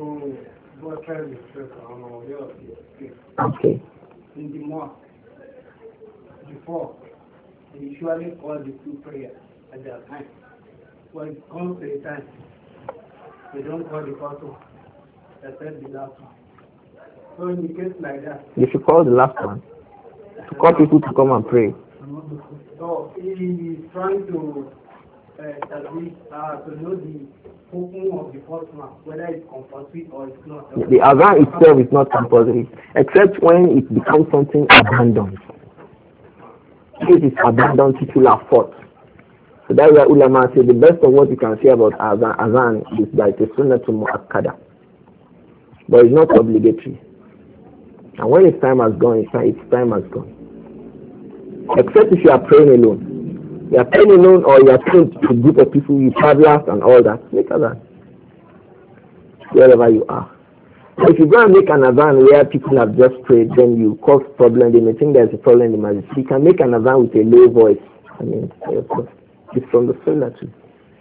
Okay. In the mosque, before, they usually call the two prayers at their time. When it comes to the time, they don't call the first one, except the last one. So in the case like that, you should call the last one to call people to come and pray. So he is trying to uh, establish, uh, to know the hukum of the first one, whether it's compulsory or it's not. The adhan itself is not compulsory, except when it becomes something abandoned. If it's abandoned, titular fault. So that's why ulama say the best of what you can say about azan, azan is that it's sunnah to mu'akkada. But it's not obligatory. And when its time has gone, its time, its time has gone. Except if you are praying alone. You are praying alone or you are praying to a group of people, you travelers and all that. Make azan. Wherever you are. So if you go and make an azan where people have just prayed, then you cause problem. They may think there's a problem in the masjid. You can make an azan with a low voice. I mean, it's from the sunnah too.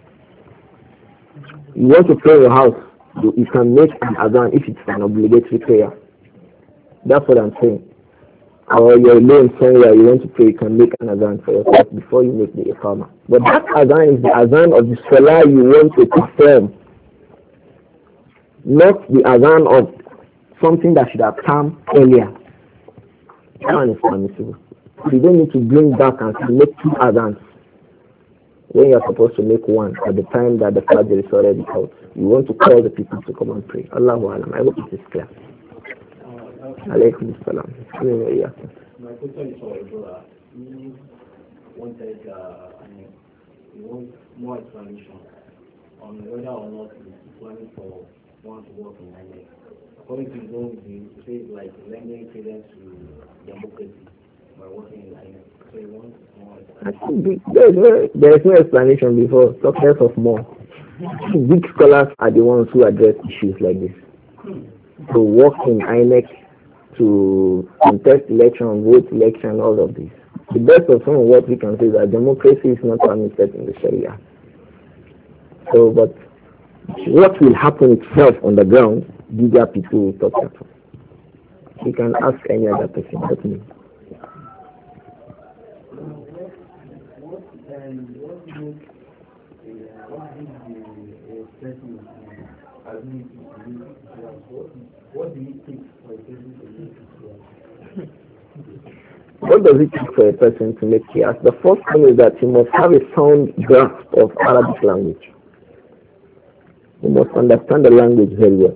You want to pray in your house, you, you can make an azan if it's an obligatory prayer. That's what I'm saying. Or you're alone somewhere, you want to pray, you can make an azan for yourself before you make the iqamah. But that azan is the azan of the salah you want to perform. Not the azan of something that should have come earlier. That one is permissible. You don't need to bring back and make two azans when you are supposed to make one at the time that the fajr is already out. You want to call the people to come and pray. Allahu Alam. I hope it is clear. Alaykum salam. My question is for Ebola. You wanted, uh, I mean, you want more explanation on whether or not it's planning for one to work in Nigeria. According to his own view, he says like lending credence to democracy by working in Nigeria. So he wants more explanation. There is no, there is no explanation before. Talk less of more. Big scholars are the ones who address issues like this. To work in I N E C, to contest election, vote election, all of this. The best of some of what we can say is that democracy is not permitted in the Sharia. So, but what will happen itself on the ground, bigger people will talk about. You can ask any other person but me. What do you think for a person to make it? What does it take for a person to make qiyas? The first thing is that he must have a sound grasp of Arabic language. He must understand the language very well.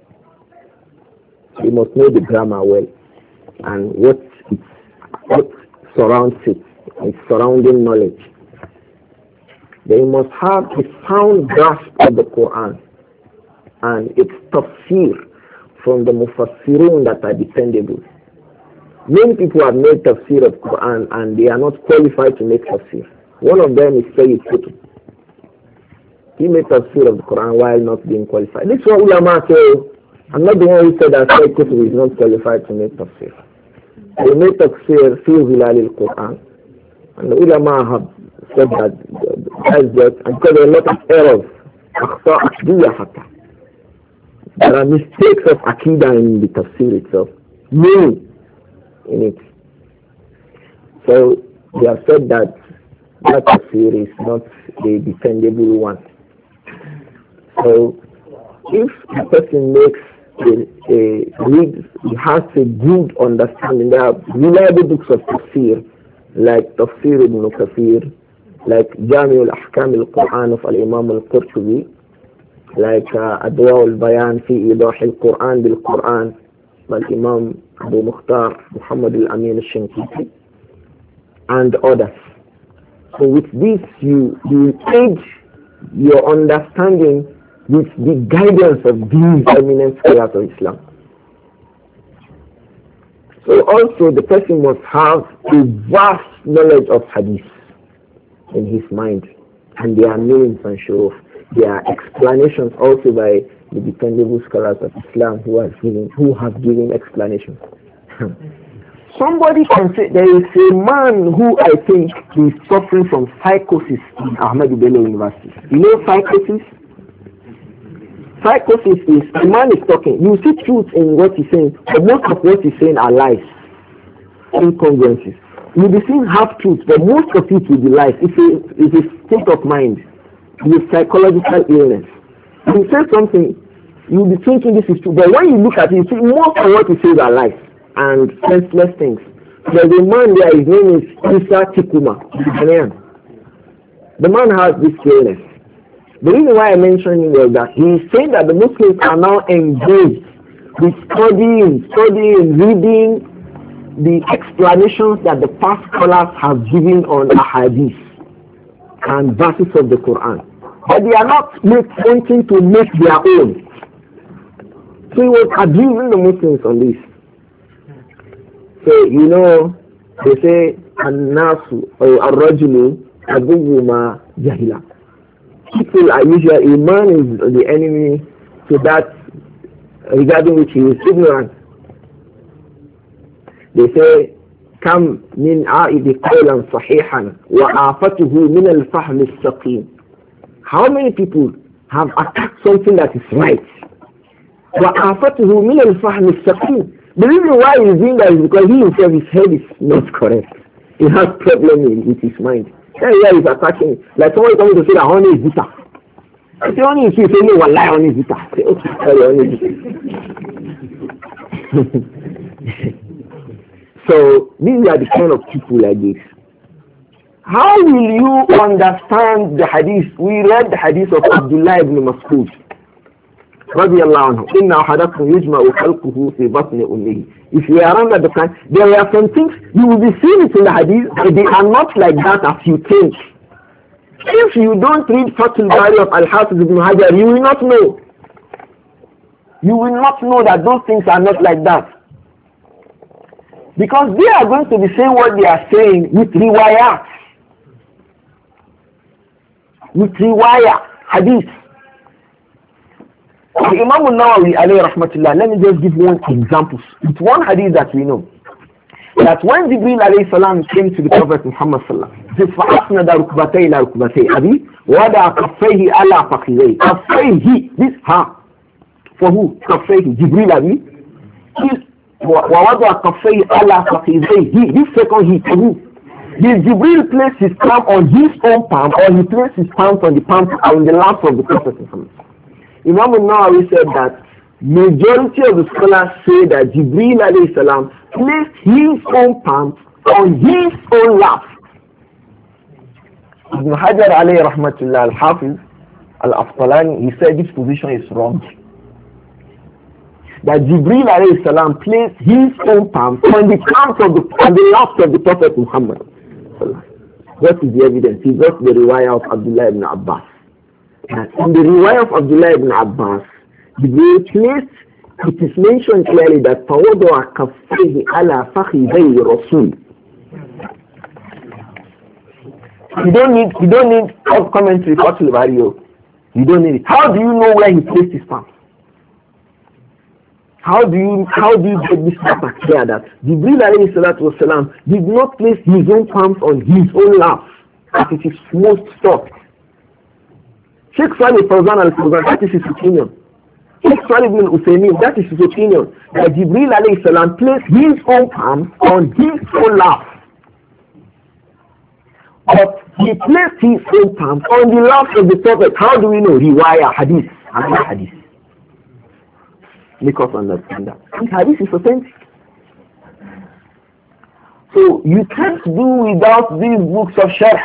He must know the grammar well and what it, what surrounds it, its surrounding knowledge. They must have a sound grasp of the Quran and its tafsir from the mufassirun that are dependable. Many people have made tafsir of Quran and they are not qualified to make tafsir. One of them is Sayyid Qutb. He made tafsir of the Quran while not being qualified. This is what ulama say. I'm not the one who said that Sayyid Qutb is not qualified to make tafsir. They made tafsir fi zilal al-Quran. And the ulama have said that that's just, and because there are a lot of errors. أخطاء عقدية حتى. There are mistakes of Aqidah in the tafsir itself. Many in it. So they have said that that tafsir is not a dependable one. So if a person makes a, a read, he has a good understanding. There are reliable books of tafsir like Tafsir ibn Kathir, like Jami al-Ahkam al-Quran of al-Imam al-Qurtubi, like uh, Adwa al-Bayan fi Idah al-Quran bil-Quran by Imam Abu Mukhtar Muhammad al-Amin al-Shankiti and others. So with this you, you aid your understanding with the guidance of these eminent scholars of Islam. So also the person must have a vast knowledge of hadith in his mind, and there are names and show there are explanations also by the dependable scholars of Islam who have given who have given explanations. Somebody can say there is a man who I think is suffering from psychosis in Ahmadu Bello University. You know psychosis? Psychosis is a man is talking. You see truth in what he's saying, but most of what he's saying are lies, incongruences. You'll be seeing half truth, but most of it will be lies. It's a, it's a state of mind, it's a psychological illness. You say something, you'll be thinking this is true, but when you look at it, you see most of what he says are lies and senseless things. There's a man there, his name is Isa Tikuma, the man has this illness. The reason why I mentioned him was that he is saying that the Muslims are now engaged with studying, studying, reading the explanations that the past scholars have given on ahadith. and verses of the Quran. But they are not make, wanting to make their own. So he was abusing the Muslims on this. So, you know, they say, An-nasu or Ar-rajulu abubu ma jahila. People are usually, a man is the enemy to that regarding which he is ignorant. They say, كم من عائد قولا صحيحا وآفته من الفهم السقيم. How many people have attacked something that is right? وآفته من الفهم السقيم. The reason why he is doing that is because he himself, his head is not correct. He has problem with his mind. That's why he's attacking. Like someone coming to say that honey is bitter. I say honey is sweet. Say no, wallahi honey is bitter. I say okay, sorry, honey is bitter. So these are the kind of people like this. How will you understand the hadith? We read the hadith of Abdullah ibn Mas'ud. رضي الله عنه إن أحدكم يجمع خلقه في بطن أمه. If you are under the plan, there are some things you will be seeing it in the hadith, but they are not like that as you think. If you don't read Fathul Bari of Al-Hafiz ibn Hajar, you will not know. You will not know that those things are not like that. Because they are going to be saying what they are saying with riwayat. With riwayat, hadith. Imam al-Nawawi alayhi rahmatullah, let me just give one example. It's one hadith that we know. That when Jibreel alayhi salam came to the Prophet Muhammad sallallahu alayhi wa sallam, he said, فَأَسْنَدَ رُكْبَتَيْ إِلَى رُكْبَتَيْ أَبِي وَدَعَ كَفَّيْهِ عَلَى فَخِذَيْهِ. كَفَّيْهِ, this ha. For who? كَفَّيْهِ, Jibreel abi. وَوَضَعَ كَفَّيْهِ عَلَى فَخِذَيْهِ. This second he, for who? Did Jibreel place his palm on his own palm, or he placed his palm on the palm on the lap of the Prophet Muhammad? Imam al-Nawawi said that majority of the scholars say that Jibreel alayhi salam placed his own palm on his own lap. Ibn Hajar alayhi rahmatullah al-Hafiz al-Aftalani, he said this position is wrong. That Jibreel alayhi salam placed his own palm on the palm of the, on the lap of the Prophet Muhammad. What is the evidence? He got the riwayah of Abdullah ibn Abbas. In the riwayah of Abdullah ibn Abbas, Jibreel placed, it is mentioned clearly that فَوَضَعَ كَفَّيْهِ عَلَى فَخِذَيْ رَسُولٍ. You don't need, you don't need commentary for Tulvario. You don't need it. How do you know where he placed his palm? How do you how do you get this matter clear that Jibreel alayhi salatu wasalam did not place his own palms on his own lap as it is most taught? Sheikh Salih Fawzan al-Fawzan, that is his opinion. Sheikh Salih ibn Uthaymeen, that is his opinion, that Jibreel alayhi salam placed his own palm on his own lap. But he placed his own palm on the lap of the Prophet. How do we know? Riwayah, hadith, and hadith. Make us understand that. This hadith is authentic. So you can't do without these books of sharh.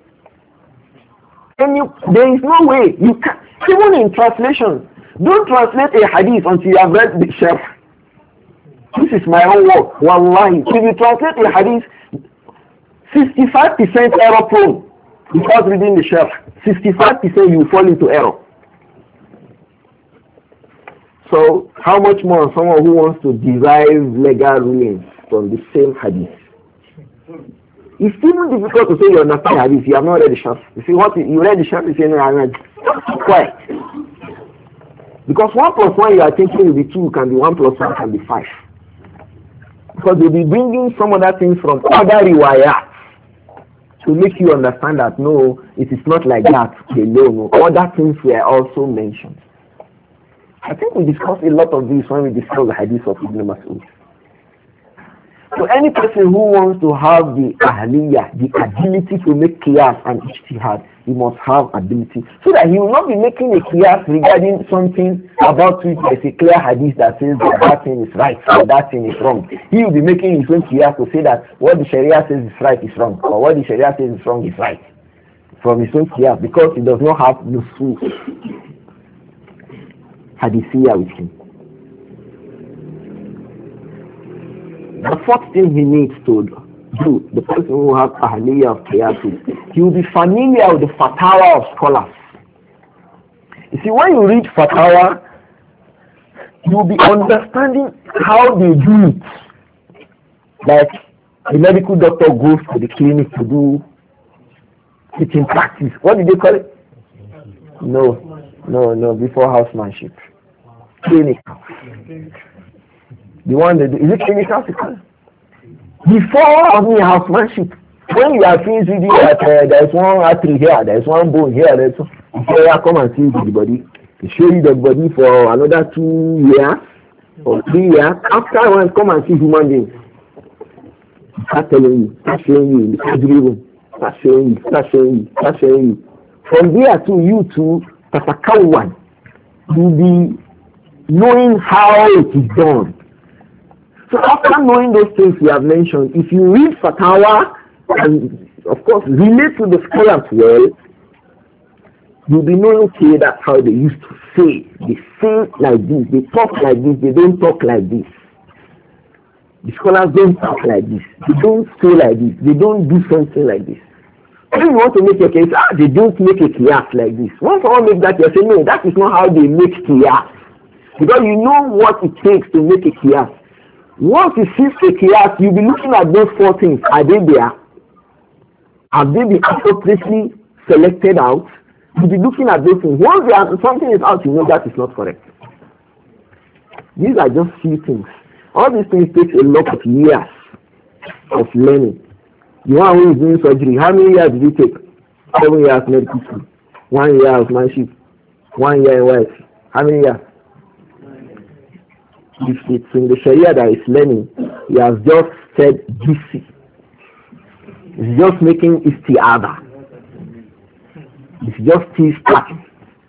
And you, there is no way you can. Even in translation, don't translate a hadith until you have read the sharh. This is my own work. Wallahi, if you translate a hadith, sixty-five percent error prone without reading the sharh. sixty-five percent you will fall into error. So how much more someone who wants to derive legal rulings from the same hadith? It's even difficult to say you understand hadith, you have not read the sharh. You see what you read the sharh, you say no, I read. Quiet. Because one plus one you are thinking will be two, can be one plus one can be five. Because they'll be bringing some other things from other riwayat to make you understand that no, it is not like that. They know no. Other things were also mentioned. I think we discussed a lot of this when we discussed the hadith of Ibn Mas'ud. So any person who wants to have the ahliyah, the ability to make qiyas and ijtihad, he must have ability. So that he will not be making a qiyas regarding something about which there is a clear hadith that says that, that thing is right or that thing is wrong. He will be making his own qiyas to say that what the Sharia says is right is wrong, or what the Sharia says is wrong is right. From his own qiyas, because he does not have nusus hadithiyah with him. The fourth thing he needs to do, the person who has Ahliyah of Qiyas, he will be familiar with the fatwa of scholars. You see, when you read fatwa, you will be understanding how they do it. Like a medical doctor goes to the clinic to do teaching practice. What did they call it? No, no, no, before housemanship. Clinical. The one that do, is it clinical? Before me housemanship. When you are finished reading that uh, there is one artery here, there is one bone here, there is one, you come and see the body. They show you the body for another two years or three years. After one, come and see human beings. Start telling you, start showing you in the surgery room, start showing you, start showing you, start showing you. From there to you to Tatakawan, you'll be knowing how it is done. So after knowing those things we have mentioned, if you read Fatawa and of course relate to the scholars well, you'll be knowing, okay, that's how they used to say. They say like this, they talk like this, they don't talk like this. The scholars don't talk like this, they don't say like this, they don't do something like this. If you want to make a case, ah, they don't make a qiyas like this. Once someone makes that, you say, no, that is not how they make qiyas. Because you know what it takes to make a qiyas. Once you see a qiyas, you'll be looking at those four things. Are they there? Have they been appropriately selected out? You'll be looking at those things. Once are, something is out, you know that is not correct. These are just few things. All these things take a lot of years of learning. The one who is doing surgery, how many years did he take? Seven years medical school. One year of manship. One year in West. How many years? If it's in the Sharia that is learning, he has just said G C. He's just making istiada. It's just still starting.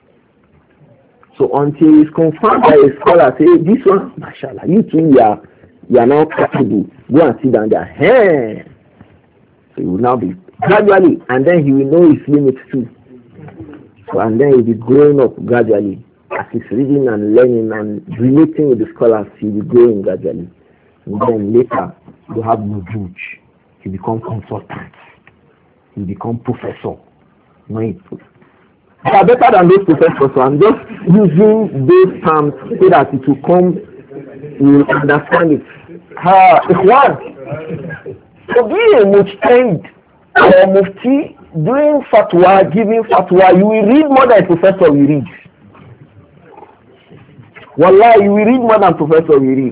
So until it's confirmed by a scholar, say, this one, mashallah, you think you are, you are now capable. Go and sit down there. Hey. So he will now be gradually, and then he will know his limits too. So and then he will be growing up gradually. As he's reading and learning and relating with the scholars, he will be growing gradually. And then later, you have Nujuj. He become consultant. He become professor. No, they are better than those professors, so I'm just using those terms so that it will come, you will understand it. Ha, Ikhwan, so being a mujtahid or mufti, doing fatwa, giving fatwa, you will read more than a professor will read. Wallah, you will read more than professor will read.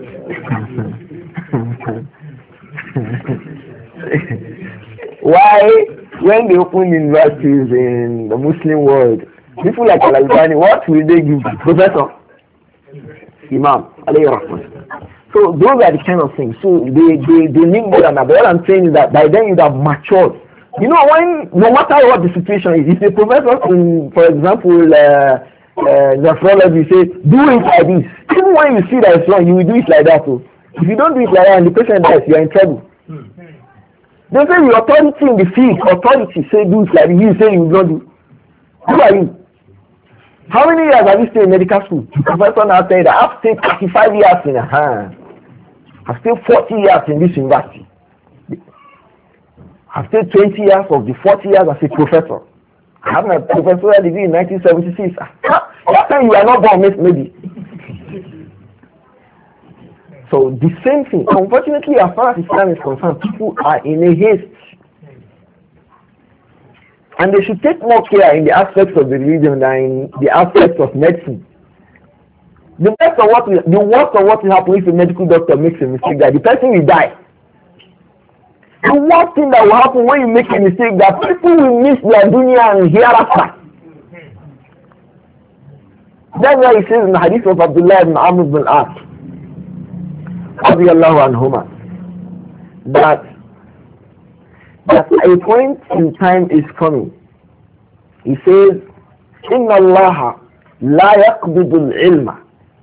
Why? When they open universities in the Muslim world, people like Al-Albani, what will they give? Professor, Imam, alayhi rahman. So those are the kind of things. So they, they, they need more than that. But what I'm saying is that by then you have matured. You know, when no matter what the situation is, if a professor in, for example, uh, uh, nephrology say, do it like this. Even when you see that it's wrong, you will do it like that too. If you don't do it like that and the patient dies, you are in trouble. They say the authority in the field, authority say do it like this, you say you will not do. Who are you? How many years have you stayed in medical school? The professor now said that I've stayed thirty-five years in a hand. I've stayed forty years in this university. I've stayed twenty years of the forty years as a professor. I have my professorial degree in nineteen seventy-six. That time you are not born, maybe. So the same thing. Unfortunately, as far as Islam is concerned, people are in a haste. And they should take more care in the aspects of the religion than in the aspects of medicine. The worst of what will, the worst of what will happen if a medical doctor makes a mistake, that the person will die. The worst thing that will happen when you make a mistake, that people will miss their dunya and hereafter. That's why he says in the hadith of Abdullah ibn Amr ibn al-As, anhuma, that that a point in time is coming. He says, Inna Allah la yaqbidu al-ilma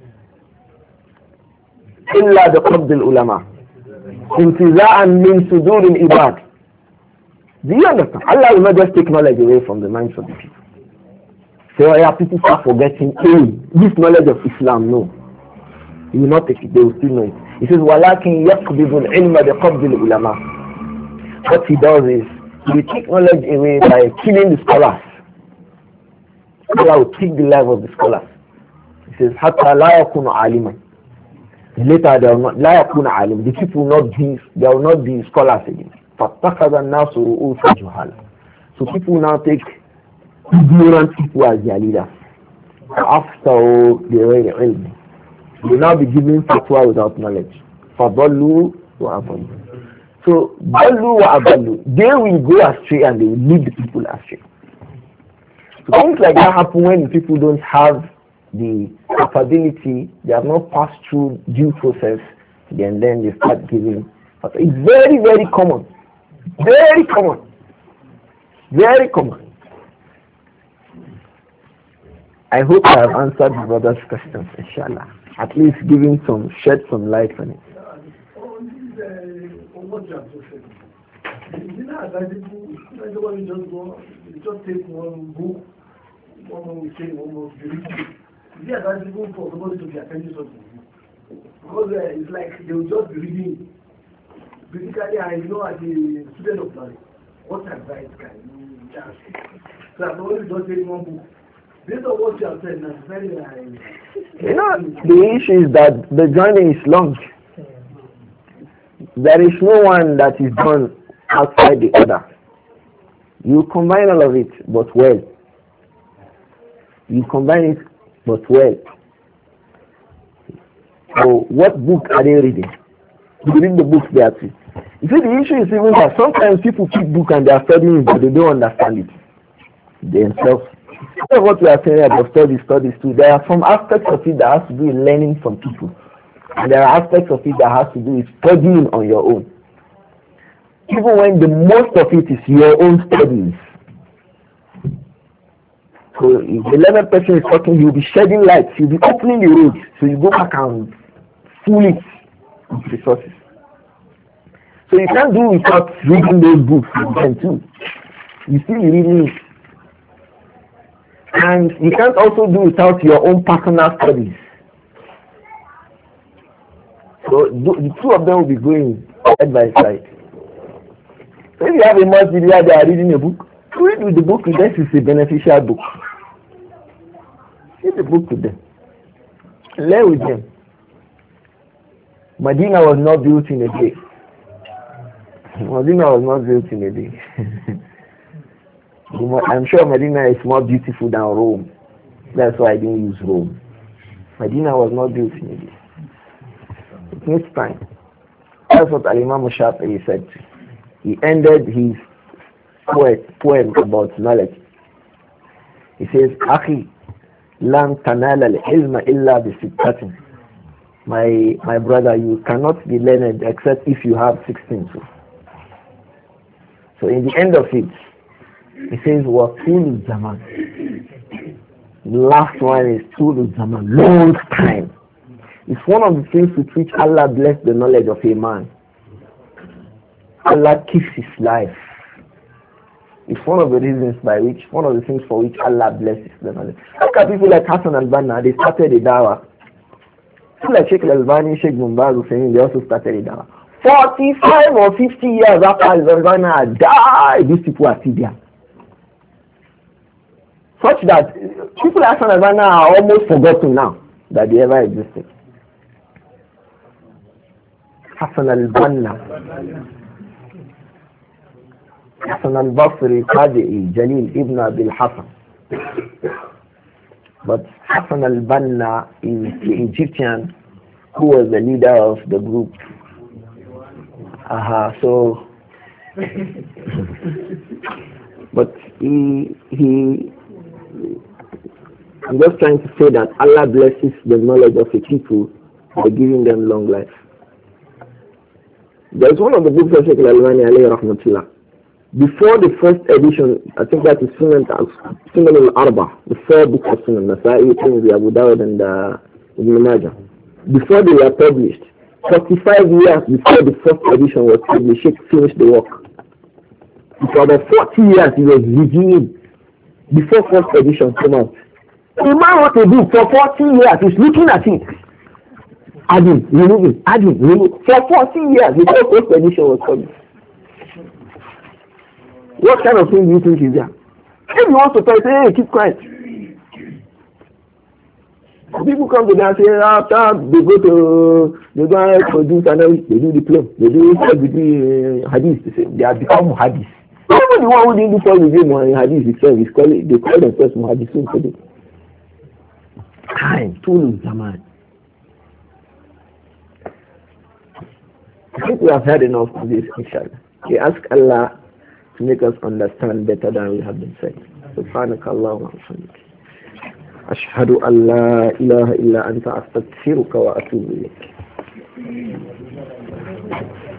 illa biqabd al-ulama intiza'an min sudur al-ibad. Do you understand? Allah will not just take knowledge away from the minds of the people. So yeah, people start forgetting, hey, this knowledge of Islam, no. He will not take it, they will still know it. He says, وَلَكِنْ يَقْبِضُ الْعِلْمَ بِقَبْضِ الْعُلَمَاءِ. what he does is he take knowledge away by killing the scholars. Allah will take the life of the scholars. He says, "Hatta la yakunu aliman." Later, they will not la yakunu alim. The people will not be, they will not be scholars again. فَاتَّخَذَ النَّاسُ رُؤُوسًا جُهَالًا. So people now take ignorant people as their leaders. After the ilm, they will now be giving fatwa without knowledge. فَضَلُّوا وَأَضَلُّوا. So, ضَلُّوا وَأَضَلُّوا. They will go astray and they will lead the people astray. So things like that happen when people don't have the capability, they have not passed through due process, then then they start giving. It's very, very common. Very common. Very common. I hope I have answered the brother's questions, inshallah. At least giving some, shed some light on it. On this, uh, on what you have just said, is it not advisable, everybody just go, just take one book, one more we say, one more we read it. Is it advisable for somebody to be attending something? Because uh, it's like they will just be reading. Basically, I know as a student of knowledge, what advice can you just? So I'm only just taking one book. Based on what you have said, that's very uh, You know, the issue is that the journey is long. There is no one that is done outside the other. You combine all of it, but well. You combine it, but well. So, what book are they reading? You read the books they are too. You see, the issue is even that sometimes people keep book and they are studying it, but they don't understand it themselves. So what we are saying about studies, studies too, there are some aspects of it that has to do with learning from people. And there are aspects of it that has to do with studying on your own. Even when the most of it is your own studies. So if the learned person is talking, he will be shedding light, he will be opening the road. So you go back and fool it with resources. So you can't do without reading those books again too. You still reading it. And you can't also do without your own personal studies. So the two of them will be going side by side. So if you have a masjid where they are reading a book, read with the book, this is a beneficial book. Read the book with them. Learn with them. Medina was not built in a day. Medina was not built in a day. I'm sure Medina is more beautiful than Rome. That's why I didn't use Rome. Medina was not built in a day. It needs time. That's what Al-Imam Shafi'i said. He ended his poet, poem about knowledge. He says, Akhi, lan tanala al-ilma illa bi-sittatin. My, my brother, you cannot be learned except if you have sixteen. So, so in the end of it, he says, Waqtul Zaman. The last one is Tul Zaman, long time. It's one of the things with which Allah bless the knowledge of a man. Allah keeps his life. It's one of the reasons by which, one of the things for which Allah blesses the knowledge. Look at people like Hassan al-Banna, they started a dawah. People like Sheikh al-Albani, Sheikh Mumbaz, they also started a dawah. forty-five or fifty years after al-Banna died, these people are still there. Such that people like Hassan al-Banna are almost forgotten now that they ever existed. Hassan al-Banna, Hassan al-Basri, Qadi'i, Jalil ibn Abil Hassan. But Hassan al-Banna is the Egyptian who was the leader of the group. Aha, so but he he I'm just trying to say that Allah blesses the knowledge of the people by giving them long life. There's one of the books of Sheikh al-Albani alayhi rahmatullah. Before the first edition, I think that is Sunan al-Arba, the four books of Sunan, Nasa'i, Tirmidhi, Abu Dawud, and uh, Ibn Majah. Before they were published, forty-five years before the first edition was published, Sheikh finished the work. For about forty years he was reviewing before first edition came out. The man wrote a book for forty years, he's looking at it. Adding, removing, adding, removing. For forty years before first edition was published. What kind of thing do you think is there? If you want to tell, say, hey, keep quiet. People come to them and say, after they go to, they go and produce analysis, they do diploma, they do first degree uh, hadith, they, say, they have become hadith. Even the one who didn't do first degree in hadith itself, is call it, they call themselves muhadithun today. Time, too zaman. I think we have had enough of this, inshallah. We ask Allah to make us understand better than we have been saying. Subhanaka Allahumma wa bihamdika. أشهد أن لا إله إلا أنت أستغفرك وأتوب إليك.